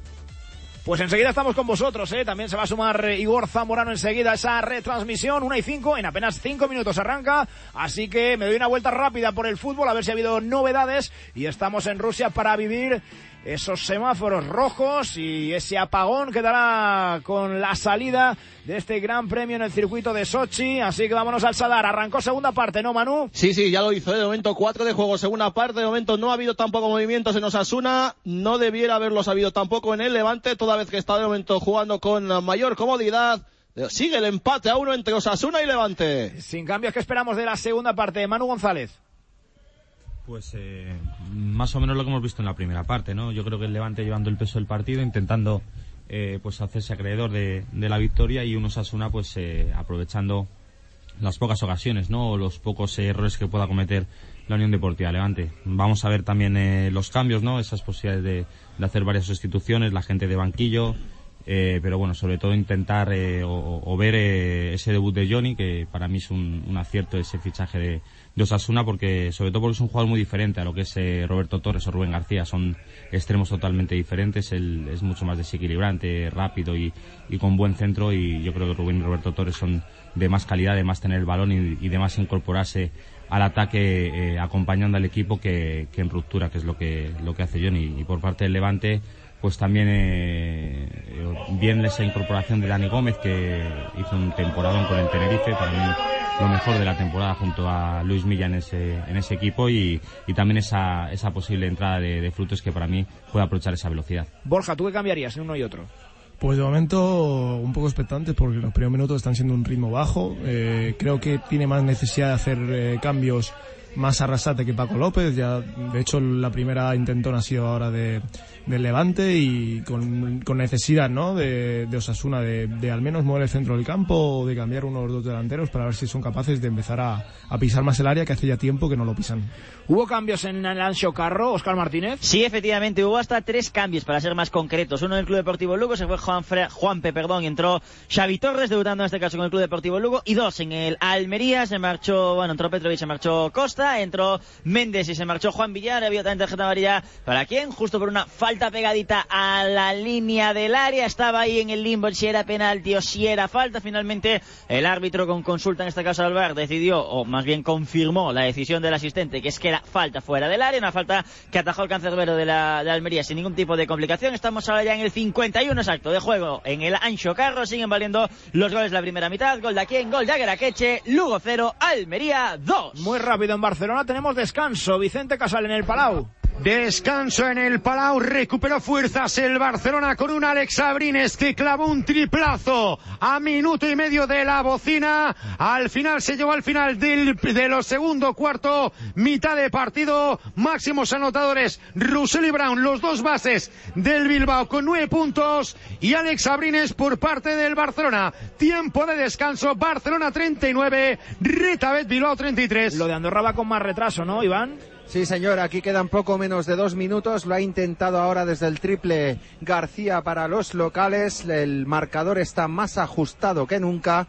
Pues enseguida estamos con vosotros, También se va a sumar Igor Zamorano enseguida a esa retransmisión, 1:05, en apenas 5 minutos arranca, así que me doy una vuelta rápida por el fútbol a ver si ha habido novedades y estamos en Rusia para vivir esos semáforos rojos y ese apagón que dará con la salida de este Gran Premio en el circuito de Sochi, así que vámonos al Sadar. Arrancó segunda parte, ¿no, Manu? Sí, ya lo hizo, de momento 4 de juego, segunda parte, de momento no ha habido tampoco movimientos en Osasuna, no debiera haberlos habido tampoco en el Levante, toda vez que está de momento jugando con mayor comodidad. Sigue el empate a 1 entre Osasuna y Levante. Sin cambios, ¿qué esperamos de la segunda parte? Manu González. Pues más o menos lo que hemos visto en la primera parte, ¿no? Yo creo que el Levante llevando el peso del partido, intentando pues hacerse acreedor de la victoria, y un Osasuna pues aprovechando las pocas ocasiones, ¿no? O los pocos errores que pueda cometer la Unión Deportiva Levante. Vamos a ver también los cambios, ¿no? Esas posibilidades de hacer varias sustituciones, la gente de banquillo, pero bueno, sobre todo intentar o ver ese debut de Johnny, que para mí es un acierto ese fichaje de Osasuna, sobre todo porque es un jugador muy diferente a lo que es Roberto Torres o Rubén García. Son extremos totalmente diferentes. Él es mucho más desequilibrante, rápido y con buen centro, y yo creo que Rubén y Roberto Torres son de más calidad, de más tener el balón y de más incorporarse al ataque, acompañando al equipo que en ruptura, que es lo que hace Johnny. Y por parte del Levante, pues también bien esa incorporación de Dani Gómez, que hizo un temporadón con el Tenerife, para mí lo mejor de la temporada junto a Luis Milla en ese equipo, y también esa posible entrada de Frutos, que para mí puede aprovechar esa velocidad. Borja, ¿tú qué cambiarías en uno y otro? Pues de momento un poco expectantes, porque los primeros minutos están siendo un ritmo bajo. Creo que tiene más necesidad de hacer cambios más Arrasate que Paco López. Ya, de hecho, la primera intentona ha sido ahora del Levante, y con necesidad, ¿no? de Osasuna de al menos mover el centro del campo, o de cambiar uno de los dos delanteros, para ver si son capaces de empezar a pisar más el área, que hace ya tiempo que no lo pisan. ¿Hubo cambios en el Anxo Carro, Óscar Martínez? Sí, efectivamente, hubo hasta 3 cambios, para ser más concretos. Uno en el Club Deportivo Lugo, se fue Juanpe, y entró Xavi Torres, debutando en este caso con el Club Deportivo Lugo, y 2 en el Almería, entró Petrovic, se marchó Costa, pista, entró Méndez y se marchó Juan Villar, había también tarjeta amarilla para quién, justo por una falta pegadita a la línea del área, estaba ahí en el limbo si era penalti o si era falta. Finalmente el árbitro, con consulta en este caso al VAR, decidió, o más bien confirmó la decisión del asistente, que es que era falta fuera del área, una falta que atajó el cancerbero de Almería sin ningún tipo de complicación. Estamos ahora ya en el 51 exacto de juego en el Anxo Carro, siguen valiendo los goles de la primera mitad, gol de Aquien, gol de Agueraqueche, Lugo 0, Almería 2. Muy rápido en Barcelona, tenemos descanso, Vicente Casal en el Palau. Descanso en el Palau, recuperó fuerzas el Barcelona con un Alex Abrines que clavó un triplazo a minuto y medio de la bocina. Al final se llevó al final de los segundo cuarto, mitad de partido, máximos anotadores Russell y Brown, los dos bases del Bilbao con 9 puntos, y Alex Abrines por parte del Barcelona. Tiempo de descanso, Barcelona 39, Retabet Bilbao 33. Lo de Andorra va con más retraso, ¿no, Iván? Sí, señor, aquí quedan poco menos de 2 minutos. Lo ha intentado ahora desde el triple García para los locales. El marcador está más ajustado que nunca.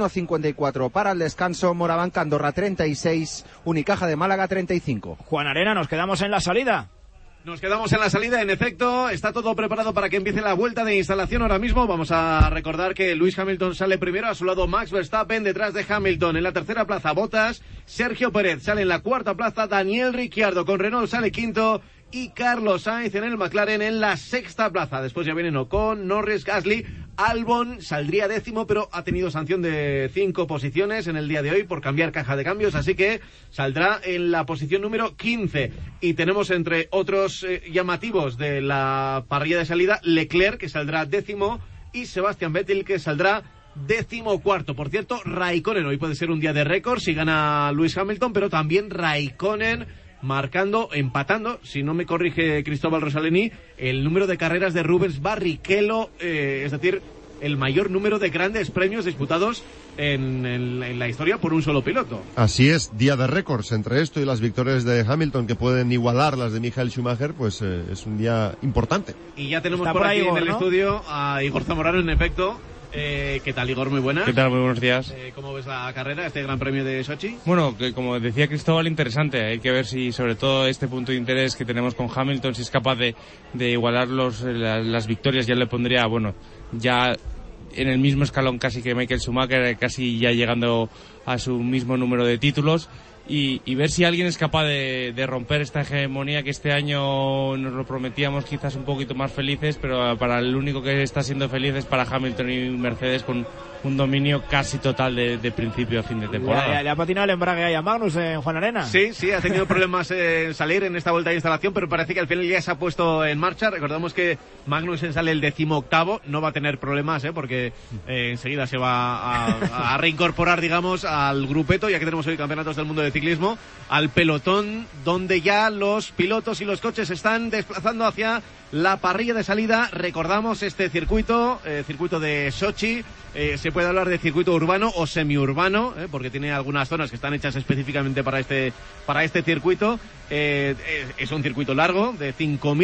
1.54 para el descanso. Morabanca Andorra 36, Unicaja de Málaga 35. Juan Arena, nos quedamos en la salida. Nos quedamos en la salida, en efecto, está todo preparado para que empiece la vuelta de instalación ahora mismo. Vamos a recordar que Lewis Hamilton sale primero, a su lado Max Verstappen, detrás de Hamilton. En la tercera plaza Bottas, Sergio Pérez sale en la cuarta plaza, Daniel Ricciardo con Renault sale quinto, y Carlos Sainz en el McLaren en la sexta plaza. Después ya vienen Ocon, Norris, Gasly, Albon saldría 10º, pero ha tenido sanción de 5 posiciones en el día de hoy por cambiar caja de cambios, así que saldrá en la posición número 15. Y tenemos entre otros llamativos de la parrilla de salida, Leclerc, que saldrá 10º, y Sebastian Vettel, que saldrá 14º. Por cierto, Raikkonen, hoy puede ser un día de récord si gana Lewis Hamilton, pero también Raikkonen marcando, empatando, si no me corrige Cristóbal Rosaleni, el número de carreras de Rubens Barrichello, es decir, el mayor número de grandes premios disputados en la historia por un solo piloto. Así es, día de récords. Entre esto y las victorias de Hamilton, que pueden igualar las de Michael Schumacher, pues es un día importante. Y ya tenemos por aquí Igor, en el estudio a Igor Zamorano, en efecto. ¿Qué tal, Igor? Muy buenas. ¿Qué tal? Muy buenos días. ¿Cómo ves la carrera, este Gran Premio de Sochi? Bueno, que como decía Cristóbal, interesante. Hay que ver si, sobre todo, este punto de interés que tenemos con Hamilton, si es capaz de igualar las victorias. Ya le pondría, bueno, ya en el mismo escalón casi que Michael Schumacher, casi ya llegando a su mismo número de títulos. Y ver si alguien es capaz de romper esta hegemonía que este año nos lo prometíamos quizás un poquito más felices, pero para el único que está siendo feliz es para Hamilton y Mercedes, con un dominio casi total de principio a fin de temporada. ¿Le ha patinado el embrague ahí a Magnus en Juan Arena? Sí, ha tenido problemas en salir en esta vuelta de instalación, pero parece que al final ya se ha puesto en marcha. Recordamos que Magnussen sale el 18º, no va a tener problemas, porque enseguida se va a reincorporar, digamos, al grupeto, ya que tenemos hoy campeonatos del mundo de ciclismo, al pelotón, donde ya los pilotos y los coches se están desplazando hacia la parrilla de salida. Recordamos este circuito de Sochi. Se puede hablar de circuito urbano o semiurbano, porque tiene algunas zonas que están hechas específicamente para este circuito. Es un circuito largo de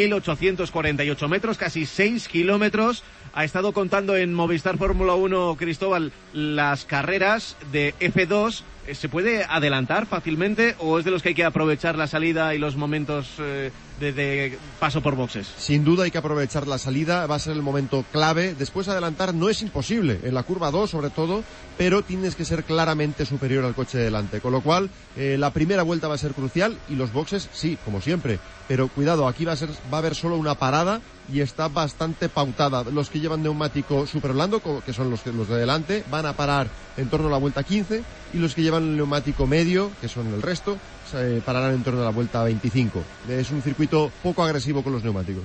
5.848 metros, casi 6 kilómetros. Ha estado contando en Movistar Fórmula 1, Cristóbal, las carreras de F2. ¿Se puede adelantar fácilmente o es de los que hay que aprovechar la salida y los momentos de paso por boxes? Sin duda hay que aprovechar la salida, va a ser el momento clave. Después adelantar no es imposible, en la curva 2 sobre todo, pero tienes que ser claramente superior al coche de delante. Con lo cual, la primera vuelta va a ser crucial y los boxes sí, como siempre. Pero cuidado, aquí va a haber solo una parada y está bastante pautada. Los que llevan neumático super blando, que son los de delante, van a parar en torno a la vuelta 15, y los que llevan el neumático medio, que son el resto, pararán en torno a la vuelta 25. Es un circuito poco agresivo con los neumáticos.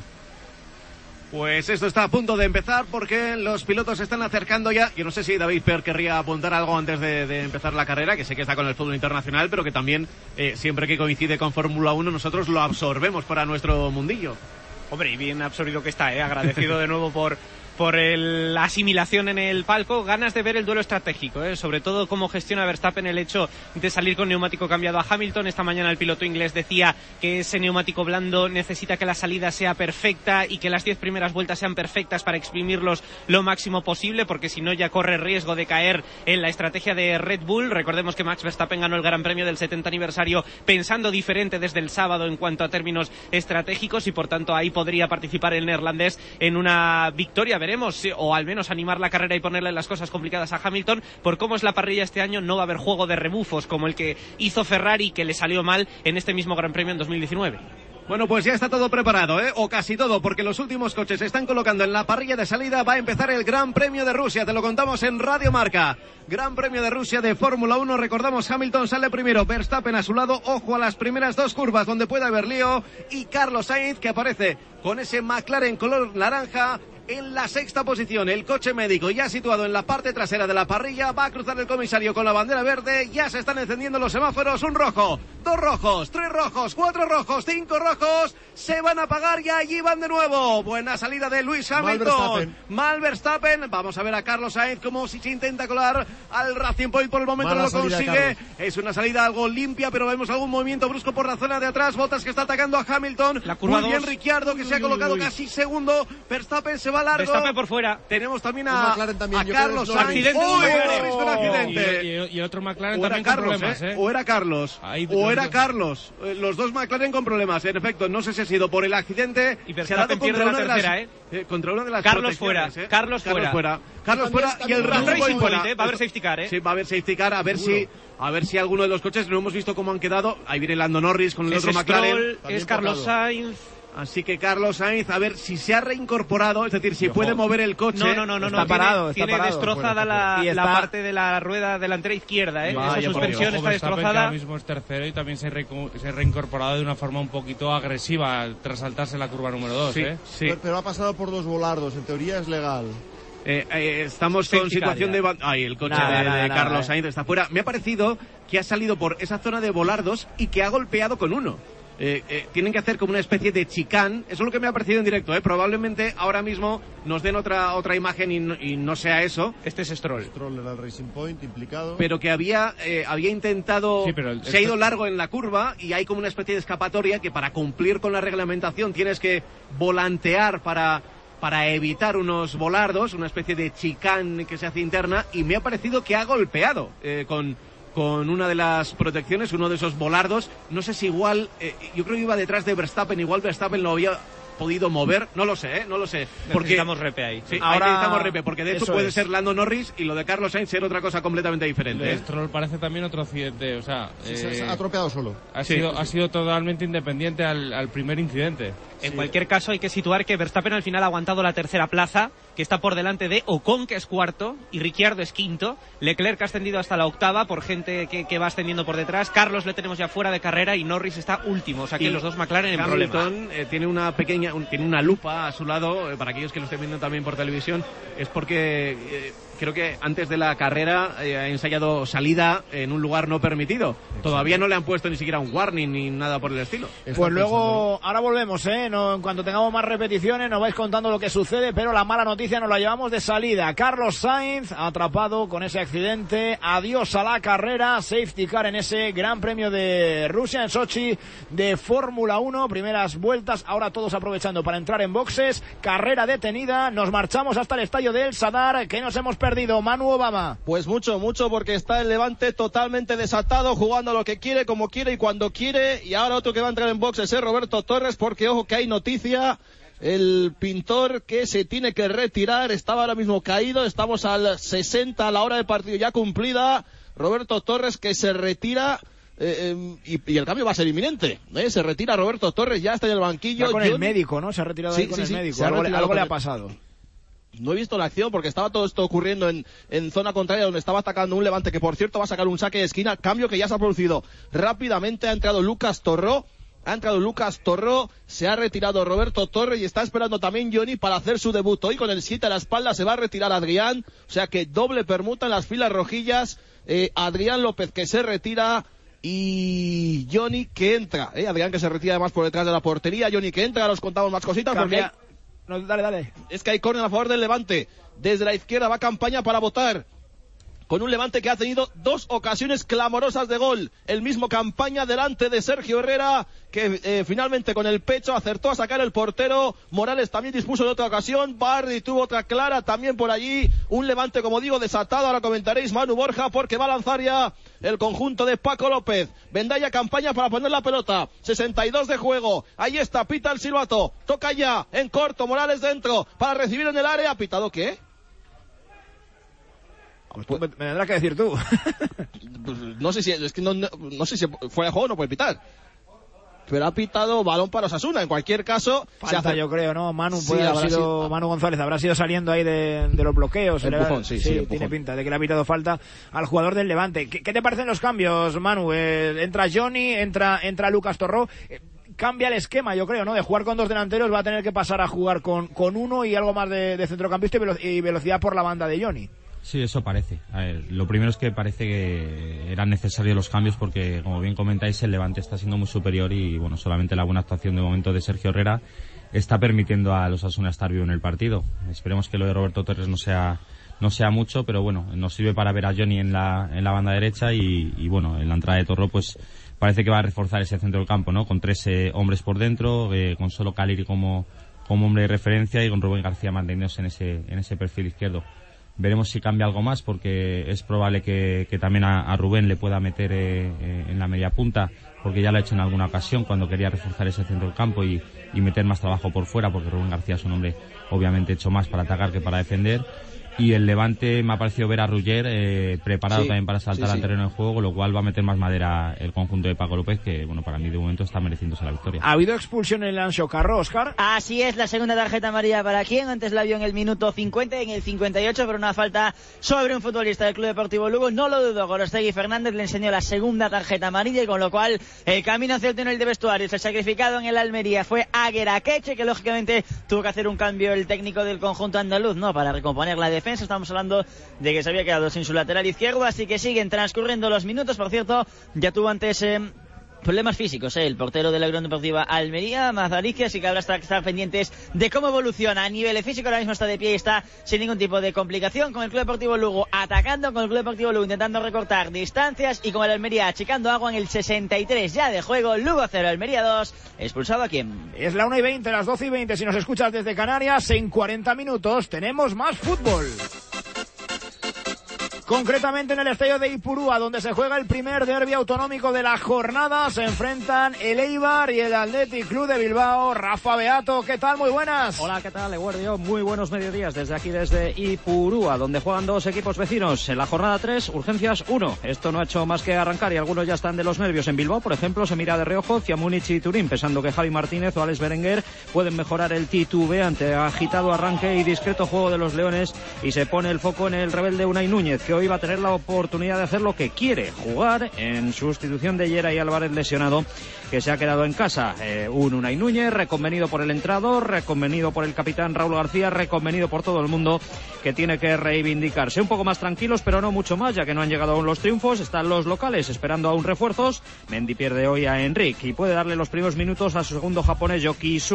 Pues esto está a punto de empezar porque los pilotos se están acercando ya. Yo no sé si David Per querría apuntar algo antes de empezar la carrera, que sé que está con el fútbol internacional, pero que también siempre que coincide con Fórmula 1 nosotros lo absorbemos para nuestro mundillo. Hombre, y bien absorbido que está, agradecido de nuevo la asimilación en el palco, ganas de ver el duelo estratégico, sobre todo cómo gestiona Verstappen el hecho de salir con neumático cambiado a Hamilton. Esta mañana el piloto inglés decía que ese neumático blando necesita que la salida sea perfecta y que las 10 primeras vueltas sean perfectas para exprimirlos lo máximo posible, porque si no ya corre riesgo de caer en la estrategia de Red Bull. Recordemos que Max Verstappen ganó el Gran Premio del 70 aniversario pensando diferente desde el sábado en cuanto a términos estratégicos, y por tanto ahí podría participar el neerlandés en una victoria. Veremos, o al menos animar la carrera y ponerle las cosas complicadas a Hamilton. Por cómo es la parrilla este año, no va a haber juego de rebufos como el que hizo Ferrari, que le salió mal en este mismo Gran Premio en 2019. Bueno, pues ya está todo preparado, o casi todo, porque los últimos coches se están colocando en la parrilla de salida. Va a empezar el Gran Premio de Rusia, te lo contamos en Radio Marca. Gran Premio de Rusia de Fórmula 1, recordamos, Hamilton sale primero, Verstappen a su lado, ojo a las primeras 2 curvas donde puede haber lío, y Carlos Sainz, que aparece con ese McLaren color naranja en la 6ª posición. El coche médico ya situado en la parte trasera de la parrilla, va a cruzar el comisario con la bandera verde. Ya se están encendiendo los semáforos, 1 rojo, 2 rojos, 3 rojos, 4 rojos, 5 rojos, se van a apagar y allí van de nuevo. Buena salida de Lewis Hamilton, mal Verstappen. Vamos a ver a Carlos Sainz como si se intenta colar al Racing Point, por el momento no lo consigue. Es una salida algo limpia, pero vemos algún movimiento brusco por la zona de atrás. Bottas que está atacando a Hamilton, la curva muy bien Ricciardo, que se ha colocado casi segundo. Verstappen se va largo. Verstappen por fuera. Tenemos también a Carlos Sainz. Accidente, un accidente. Y el otro McLaren o también Carlos, con problemas, O era Carlos. Carlos. Los dos McLaren con problemas. En efecto, no sé si ha sido por el accidente. Y Verstappen pierde la tercera, contra una de las Carlos fuera. Carlos fuera y el Racing fuera. Va a haber safety car, Sí, va a haber safety car. A ver si alguno de los coches, no hemos visto cómo han quedado. Ahí viene Lando Norris con el otro McLaren. Es Carlos Sainz. Así que Carlos Sainz, a ver si se ha reincorporado, es decir, si puede mover el coche. No. Está parado. Tiene destrozada la parte de la rueda delantera izquierda, Esa suspensión está destrozada. Que ahora mismo es tercero y también se ha reincorporado de una forma un poquito agresiva tras saltarse la curva número 2, Sí. Pero ha pasado por 2 volardos, en teoría es legal. Estamos con situación de... el coche de Carlos Sainz está fuera. Me ha parecido que ha salido por esa zona de volardos y que ha golpeado con uno. Tienen que hacer como una especie de chicán. Eso es lo que me ha parecido en directo, Probablemente ahora mismo nos den otra imagen y no sea eso. Este es Stroll. Stroll era el Racing Point implicado. Pero que había intentado... Sí, pero se ha ido largo en la curva y hay como una especie de escapatoria que para cumplir con la reglamentación tienes que volantear para evitar unos volardos, una especie de chicán que se hace interna, y me ha parecido que ha golpeado con una de las protecciones, uno de esos volardos. No sé si igual, yo creo que iba detrás de Verstappen, igual Verstappen lo había podido mover, no lo sé. Porque necesitamos repe ahí. Sí, ahora necesitamos repe, porque de hecho puede ser Lando Norris y lo de Carlos Sainz ser otra cosa completamente diferente. Stroll parece también otro accidente, o sea... se ha atropellado solo. Ha sido totalmente independiente al primer incidente. En cualquier caso hay que situar que Verstappen al final ha aguantado la tercera plaza, que está por delante de Ocon, que es cuarto, y Ricciardo es quinto. Leclerc ha ascendido hasta la 8ª por gente que va ascendiendo por detrás. Carlos le tenemos ya fuera de carrera y Norris está último, o sea que los dos McLaren en problemas. Hamilton tiene una lupa a su lado, para aquellos que lo estén viendo también por televisión, es porque creo que antes de la carrera ha ensayado salida en un lugar no permitido. Todavía no le han puesto ni siquiera un warning ni nada por el estilo. Pues luego, ahora volvemos, en cuanto tengamos más repeticiones nos vais contando lo que sucede, pero la mala noticia nos la llevamos de salida. Carlos Sainz atrapado con ese accidente, adiós a la carrera, safety car en ese Gran Premio de Rusia en Sochi de Fórmula 1, primeras vueltas, ahora todos aprovechando para entrar en boxes, carrera detenida, nos marchamos hasta el estadio de El Sadar, que nos hemos perdido, Manu Obama. Pues mucho, porque está el Levante totalmente desatado, jugando lo que quiere, como quiere y cuando quiere, y ahora otro que va a entrar en boxes es Roberto Torres, porque ojo que hay noticia, el pintor que se tiene que retirar, estaba ahora mismo caído, estamos al 60 a la hora del partido ya cumplida, Roberto Torres que se retira, y el cambio va a ser inminente, se retira Roberto Torres, ya está en el banquillo. Ya con el médico, ¿no? Se ha retirado ahí con el médico, algo le ha pasado. No he visto la acción porque estaba todo esto ocurriendo en zona contraria donde estaba atacando un Levante que por cierto va a sacar un saque de esquina, cambio que ya se ha producido rápidamente, ha entrado Lucas Torró, se ha retirado Roberto Torres y está esperando también Johnny para hacer su debut. Hoy con el 7 a la espalda se va a retirar Adrián, o sea que doble permuta en las filas rojillas, Adrián López que se retira y Johnny que entra, Adrián que se retira además por detrás de la portería, Johnny que entra, ahora os contamos más cositas porque... No, dale. Es que hay córner a favor del Levante. Desde la izquierda va Campaña para votar. Con un Levante que ha tenido 2 ocasiones clamorosas de gol. El mismo Campaña delante de Sergio Herrera, que finalmente con el pecho acertó a sacar el portero. Morales también dispuso de otra ocasión. Bardi tuvo otra clara también por allí. Un Levante, como digo, desatado. Ahora comentaréis, Manu Borja, porque va a lanzar ya el conjunto de Paco López. Vendaya Campaña para poner la pelota. 62 de juego. Ahí está, pita el silbato. Toca ya, en corto, Morales dentro, para recibir en el área. ¿Pitado qué? Pues me tendrás que decir tú. No sé si fuera de juego, no puede pitar. Pero ha pitado balón para Osasuna. En cualquier caso, falta, yo creo, ¿no? Manu Manu González habrá sido saliendo ahí de los bloqueos. Empujón, sí, empujón. Tiene pinta de que le ha pitado falta al jugador del Levante. ¿Qué te parecen los cambios, Manu? Entra Johnny, entra Lucas Torró. Cambia el esquema, yo creo, ¿no? De jugar con 2 delanteros va a tener que pasar a jugar con uno y algo más de centrocampista y velocidad por la banda de Johnny. Sí, eso parece. A ver, lo primero es que parece que eran necesarios los cambios porque, como bien comentáis, el Levante está siendo muy superior y, bueno, solamente la buena actuación de momento de Sergio Herrera está permitiendo a los Osasuna estar vivo en el partido. Esperemos que lo de Roberto Torres no sea mucho, pero bueno, nos sirve para ver a Johnny en la banda derecha y bueno, en la entrada de Torro, pues parece que va a reforzar ese centro del campo, ¿no? Con 3 hombres por dentro, con solo Caliri como hombre de referencia y con Rubén García manteniéndose en ese perfil izquierdo. Veremos si cambia algo más porque es probable que también a Rubén le pueda meter en la media punta, porque ya lo ha hecho en alguna ocasión cuando quería reforzar ese centro del campo y meter más trabajo por fuera, porque Rubén García es un hombre obviamente hecho más para atacar que para defender. Y el Levante me ha parecido ver a Ruller preparado también para saltar al terreno de juego, lo cual va a meter más madera el conjunto de Paco López, que bueno, para mí de momento está mereciéndose la victoria. ¿Ha habido expulsión en el Anxo Carro, Óscar? Así es, la segunda tarjeta amarilla para quien antes la vio en el minuto 50 y en el 58, pero una falta sobre un futbolista del Club Deportivo Lugo. No lo dudo, Gorostegui Fernández le enseñó la segunda tarjeta amarilla y con lo cual el camino hacia el túnel de vestuarios, el sacrificado en el Almería fue Agueraqueche, que lógicamente tuvo que hacer un cambio el técnico del conjunto andaluz, ¿no? Para recomponer la defensa. Estamos hablando de que se había quedado sin su lateral izquierdo, así que siguen transcurriendo los minutos. Por cierto, ya tuvo antes problemas físicos, el portero de la Unión Deportiva Almería, Mazariski, así que habrá que estar pendientes de cómo evoluciona a nivel físico. Ahora mismo está de pie y está sin ningún tipo de complicación, con el Club Deportivo Lugo atacando, con el Club Deportivo Lugo intentando recortar distancias y con el Almería achicando agua en el 63 ya de juego. Lugo 0, Almería 2, expulsado a quién. Es la 1:20, las 12:20 si nos escuchas desde Canarias. En 40 minutos tenemos más fútbol. Concretamente en el estadio de Ipurúa, donde se juega el primer derbi autonómico de la jornada, se enfrentan el Eibar y el Athletic Club de Bilbao. Rafa Beato, ¿qué tal? Muy buenas. Hola, ¿qué tal, Eguardio? Muy buenos mediodías desde aquí, desde Ipurúa, donde juegan 2 equipos vecinos. En la jornada 3, urgencias 1. Esto no ha hecho más que arrancar y algunos ya están de los nervios. En Bilbao, por ejemplo, se mira de reojo hacia Múnich y Turín, pensando que Javi Martínez o Alex Berenguer pueden mejorar el titubeante agitado arranque y discreto juego de los leones, y se pone el foco en el rebelde Unai Núñez, que hoy va a tener la oportunidad de hacer lo que quiere, jugar en sustitución de Yera y Álvarez lesionado, que se ha quedado en casa. Un Unai Núñez reconvenido por el entrenador, reconvenido por el capitán Raúl García, reconvenido por todo el mundo, que tiene que reivindicarse. Un poco más tranquilos, pero no mucho más, ya que no han llegado aún los triunfos. Están los locales esperando aún refuerzos. Mendy pierde hoy a Enrique y puede darle los primeros minutos a su segundo japonés,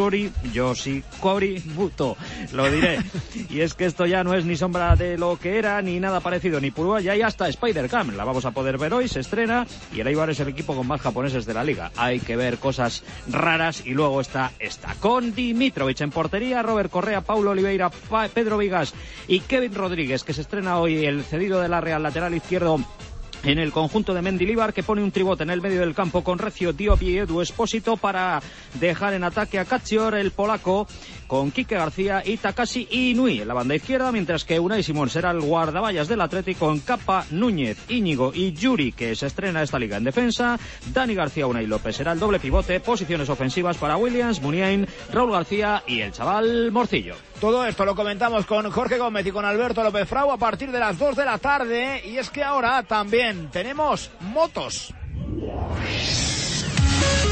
Yoshikori Buto. Lo diré. Y es que esto ya no es ni sombra de lo que era, ni nada parecido. Ni Purúa, ya hay hasta Spider-Cam. La vamos a poder ver hoy, se estrena, y el Eibar es el equipo con más japoneses de la liga. Hay que ver cosas raras. Y luego está esta, con Dimitrovic en portería, Robert Correa, Paulo Oliveira, Pedro Vigas y Kevin Rodríguez, que se estrena hoy el cedido de la Real, lateral izquierdo en el conjunto de Mendilibar, que pone un tribote en el medio del campo con Recio, Diop y Edu Espósito para dejar en ataque a Kacior, el polaco, con Quique García y Takashi Inui en la banda izquierda, mientras que Unai Simón será el guardaballas del Atlético con Capa, Núñez, Íñigo y Yuri, que se estrena esta liga en defensa. Dani García, Unai López será el doble pivote, posiciones ofensivas para Williams, Muniain, Raúl García y el chaval Morcillo. Todo esto lo comentamos con Jorge Gómez y con Alberto López Frau a partir de las 2 de la tarde, y es que ahora también tenemos motos.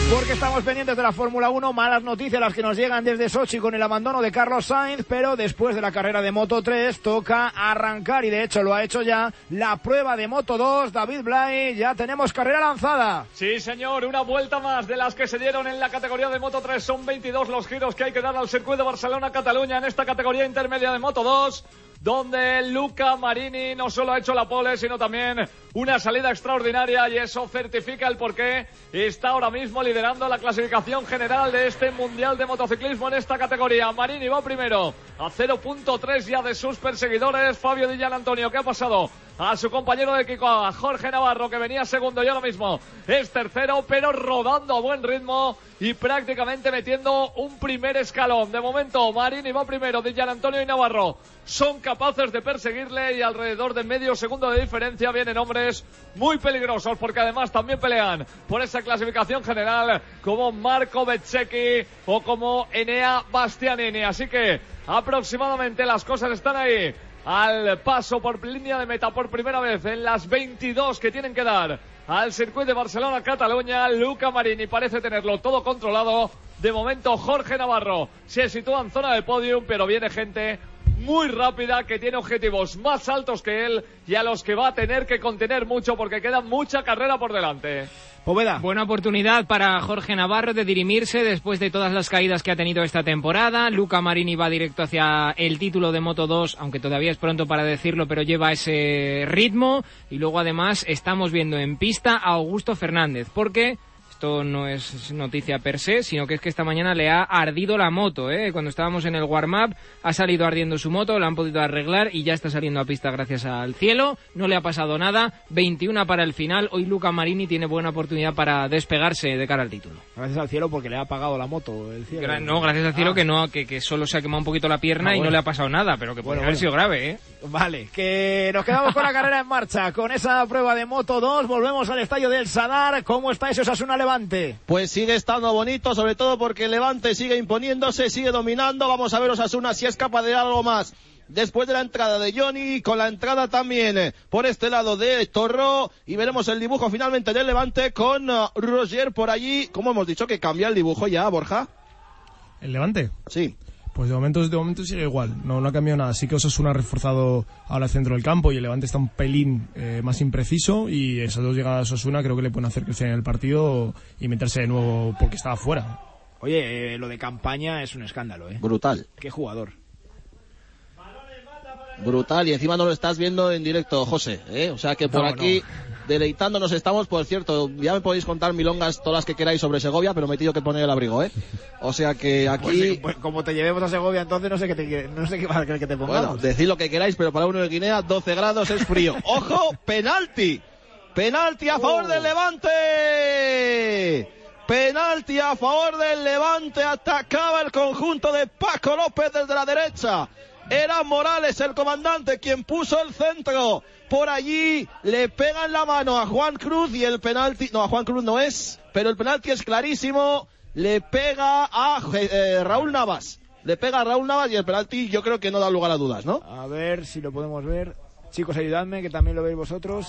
Porque estamos pendientes de la Fórmula 1, malas noticias las que nos llegan desde Sochi con el abandono de Carlos Sainz, pero después de la carrera de Moto 3 toca arrancar y de hecho lo ha hecho ya la prueba de Moto 2. David Blay, ya tenemos carrera lanzada. Sí señor, una vuelta más de las que se dieron en la categoría de Moto 3, son 22 los giros que hay que dar al circuito de Barcelona-Cataluña en esta categoría intermedia de Moto 2, donde Luca Marini no solo ha hecho la pole, sino también una salida extraordinaria, y eso certifica el porqué está ahora mismo liderando la clasificación general de este Mundial de Motociclismo en esta categoría. Marini va primero, a 0.3 ya de sus perseguidores. Fabio Di Gianantonio, que ha pasado a su compañero de equipo, a Jorge Navarro, que venía segundo y ahora mismo es tercero, pero rodando a buen ritmo y prácticamente metiendo un primer escalón. De momento Marini va primero, Di Gianantonio y Navarro son capaces de perseguirle, y alrededor de medio segundo de diferencia vienen hombres muy peligrosos, porque además también pelean por esa clasificación general, como Marco Bezzecchi o como Enea Bastianini. Así que aproximadamente las cosas están ahí al paso por línea de meta por primera vez en las 22 que tienen que dar al circuito de Barcelona-Cataluña. Luca Marini parece tenerlo todo controlado. De momento Jorge Navarro se sitúa en zona de podium, pero viene gente muy rápida que tiene objetivos más altos que él y a los que va a tener que contener mucho, porque queda mucha carrera por delante. Poveda. Buena oportunidad para Jorge Navarro de dirimirse después de todas las caídas que ha tenido esta temporada. Luca Marini va directo hacia el título de Moto 2, aunque todavía es pronto para decirlo, pero lleva ese ritmo. Y luego además estamos viendo en pista a Augusto Fernández, porque esto no es noticia per se, sino que es que esta mañana le ha ardido la moto, Cuando estábamos en el warm-up ha salido ardiendo su moto, la han podido arreglar y ya está saliendo a pista gracias al cielo. No le ha pasado nada, 21 para el final. Hoy Luca Marini tiene buena oportunidad para despegarse de cara al título. Gracias al cielo, porque le ha apagado la moto el cielo. No, gracias al cielo que solo se ha quemado un poquito la pierna y no le ha pasado nada, pero que puede haber sido grave, Vale, que nos quedamos con la carrera en marcha, con esa prueba de Moto 2. Volvemos al estadio del Sadar. ¿Cómo está ese Osasuna Levante? Pues sigue estando bonito, sobre todo porque el Levante sigue imponiéndose, sigue dominando. Vamos a ver Osasuna si es capaz de algo más después de la entrada de Johnny, con la entrada también por este lado de Torró, y veremos el dibujo finalmente del Levante con Roger por allí. ¿Cómo hemos dicho que cambia el dibujo ya, Borja? ¿El Levante? Sí. Pues de momento sigue igual, no ha cambiado nada. Sí que Osasuna ha reforzado ahora el centro del campo y el Levante está un pelín más impreciso, y esas dos llegadas de Osasuna creo que le pueden hacer crecer en el partido y meterse de nuevo porque estaba fuera. Oye, lo de Campaña es un escándalo, Brutal. Qué jugador. Brutal, y encima no lo estás viendo en directo, José, O sea que por aquí deleitándonos estamos. Por cierto, ya me podéis contar milongas todas las que queráis sobre Segovia, pero me he tenido que poner el abrigo, O sea que aquí... Pues como te llevemos a Segovia, entonces no sé qué vas a querer que te pongamos. Bueno, decid lo que queráis, pero para uno de Guinea 12 grados es frío. ¡Ojo! ¡Penalti! ¡Penalti a favor del Levante! ¡Penalti a favor del Levante! Atacaba el conjunto de Paco López desde la derecha. Era Morales, el comandante, quien puso el centro. Por allí le pega en la mano a Juan Cruz, y el penalti... No, a Juan Cruz no es, pero el penalti es clarísimo. Le pega a Raúl Navas. Le pega a Raúl Navas, y el penalti yo creo que no da lugar a dudas, ¿no? A ver si lo podemos ver. Chicos, ayudadme, que también lo veis vosotros.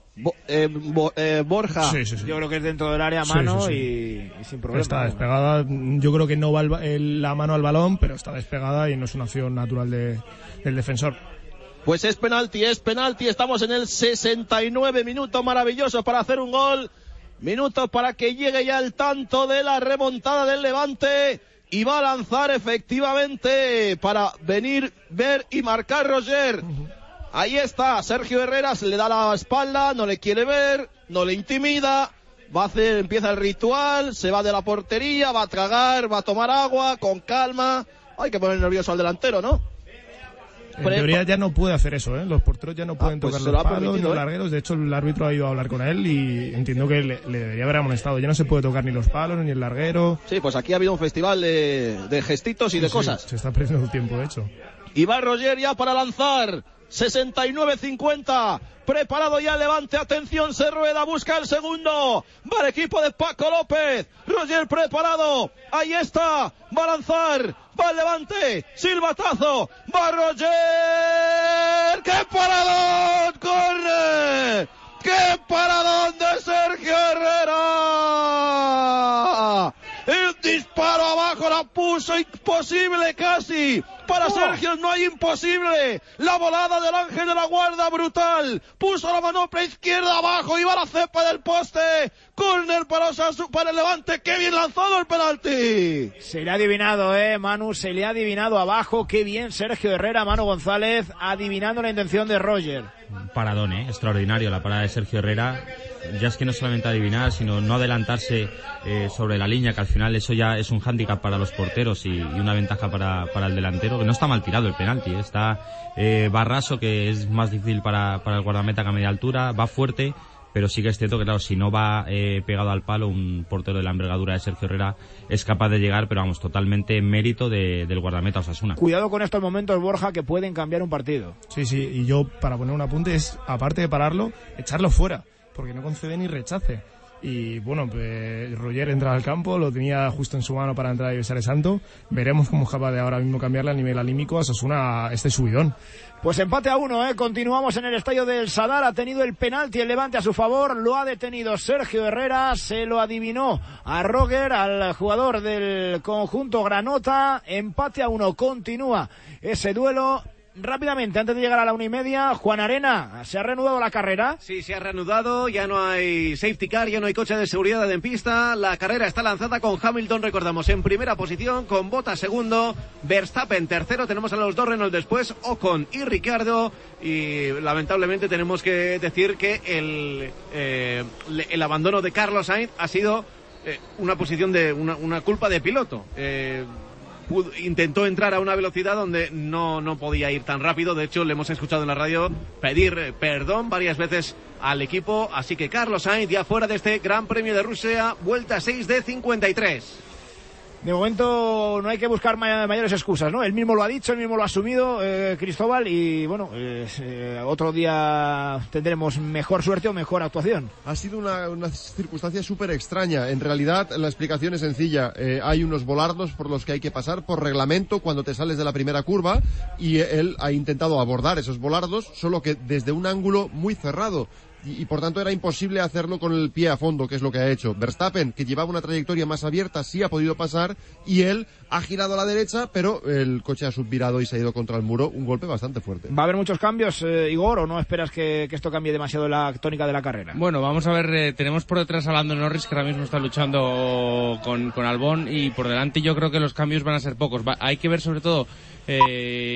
Borja. Sí. Yo creo que es dentro del área a mano y sin problema. Está despegada. Yo creo que no va la mano al balón, pero está despegada y no es una acción natural del defensor. Pues es penalti. Estamos en el 69 minuto maravilloso para hacer un gol. Minutos para que llegue ya el tanto de la remontada del Levante. Y va a lanzar efectivamente para venir, ver y marcar Roger. Ahí está, Sergio Herreras le da la espalda, no le quiere ver, no le intimida, empieza el ritual, se va de la portería, va a tragar, va a tomar agua, con calma. Hay que poner nervioso al delantero, ¿no? En teoría ya no puede hacer eso, Los porteros ya no pueden tocar los palos ni los largueros. De hecho, el árbitro ha ido a hablar con él y entiendo que le debería haber amonestado. Ya no se puede tocar ni los palos ni el larguero. Sí, pues aquí ha habido un festival de gestitos y de cosas. Se está perdiendo el tiempo, de hecho. Y va Roger ya para lanzar. 69-50. Preparado ya el Levante. Atención, se rueda, busca el segundo. Va el equipo de Paco López. Roger preparado. Ahí está. Va a lanzar. Va el Levante. Silbatazo. Va Roger. ¡Qué paradón! ¡Corre! ¡Qué paradón de Sergio Herrera! ahora puso imposible casi. Para Sergio no hay imposible. La volada del Ángel de la Guarda, brutal. Puso la manopla izquierda abajo, iba a la cepa del poste. Córner para el Levante. ¡Qué bien lanzado el penalti! Se le ha adivinado, Manu, se le ha adivinado abajo. Qué bien Sergio Herrera, Manu González, adivinando la intención de Roger. Paradón, extraordinario la parada de Sergio Herrera. Ya es que no solamente adivinar, sino no adelantarse sobre la línea, que al final eso ya es un hándicap para los porteros y una ventaja para el delantero, que no está mal tirado el penalti, está Barraso, que es más difícil para el guardameta que a media altura, va fuerte, pero sí que es cierto que, claro, si no va pegado al palo, un portero de la envergadura de Sergio Herrera es capaz de llegar, pero vamos, totalmente en mérito del guardameta Osasuna. Cuidado con estos momentos, Borja, que pueden cambiar un partido. Sí, y yo, para poner un apunte, es, aparte de pararlo, echarlo fuera, porque no concede ni rechace. Y bueno, pues Roger entra al campo, lo tenía justo en su mano para entrar y besar el santo. Veremos cómo es capaz de ahora mismo cambiarle a nivel anímico a Osasuna este subidón. Pues empate a 1, continuamos en el estadio del Sadar. Ha tenido el penalti el Levante a su favor, lo ha detenido Sergio Herrera, se lo adivinó a Roger, al jugador del conjunto granota. Empate a 1, continúa ese duelo. Rápidamente, antes de llegar a la 1:30, Juan Arena, ¿se ha reanudado la carrera? Sí, se ha reanudado, ya no hay safety car, ya no hay coche de seguridad en pista, la carrera está lanzada con Hamilton, recordamos, en primera posición, con Bottas segundo, Verstappen tercero, tenemos a los dos Renault después, Ocon y Ricciardo, y lamentablemente tenemos que decir que el abandono de Carlos Sainz ha sido una posición de una culpa de piloto. Intentó entrar a una velocidad donde no podía ir tan rápido. De hecho, le hemos escuchado en la radio pedir perdón varias veces al equipo. Así que Carlos Sainz ya fuera de este Gran Premio de Rusia, vuelta 6 de 53. De momento no hay que buscar mayores excusas, ¿no? Él mismo lo ha dicho, él mismo lo ha asumido, Cristóbal, y bueno, otro día tendremos mejor suerte o mejor actuación. Ha sido una circunstancia súper extraña. En realidad la explicación es sencilla. Hay unos volardos por los que hay que pasar por reglamento cuando te sales de la primera curva, y él ha intentado abordar esos volardos, solo que desde un ángulo muy cerrado. Y por tanto era imposible hacerlo con el pie a fondo, que es lo que ha hecho. Verstappen, que llevaba una trayectoria más abierta, sí ha podido pasar, y él ha girado a la derecha, pero el coche ha subvirado y se ha ido contra el muro, un golpe bastante fuerte. ¿Va a haber muchos cambios, Igor, o no esperas que esto cambie demasiado la tónica de la carrera? Bueno, vamos a ver, tenemos por detrás a Lando Norris, que ahora mismo está luchando con Albon, y por delante yo creo que los cambios van a ser pocos. Hay que ver sobre todo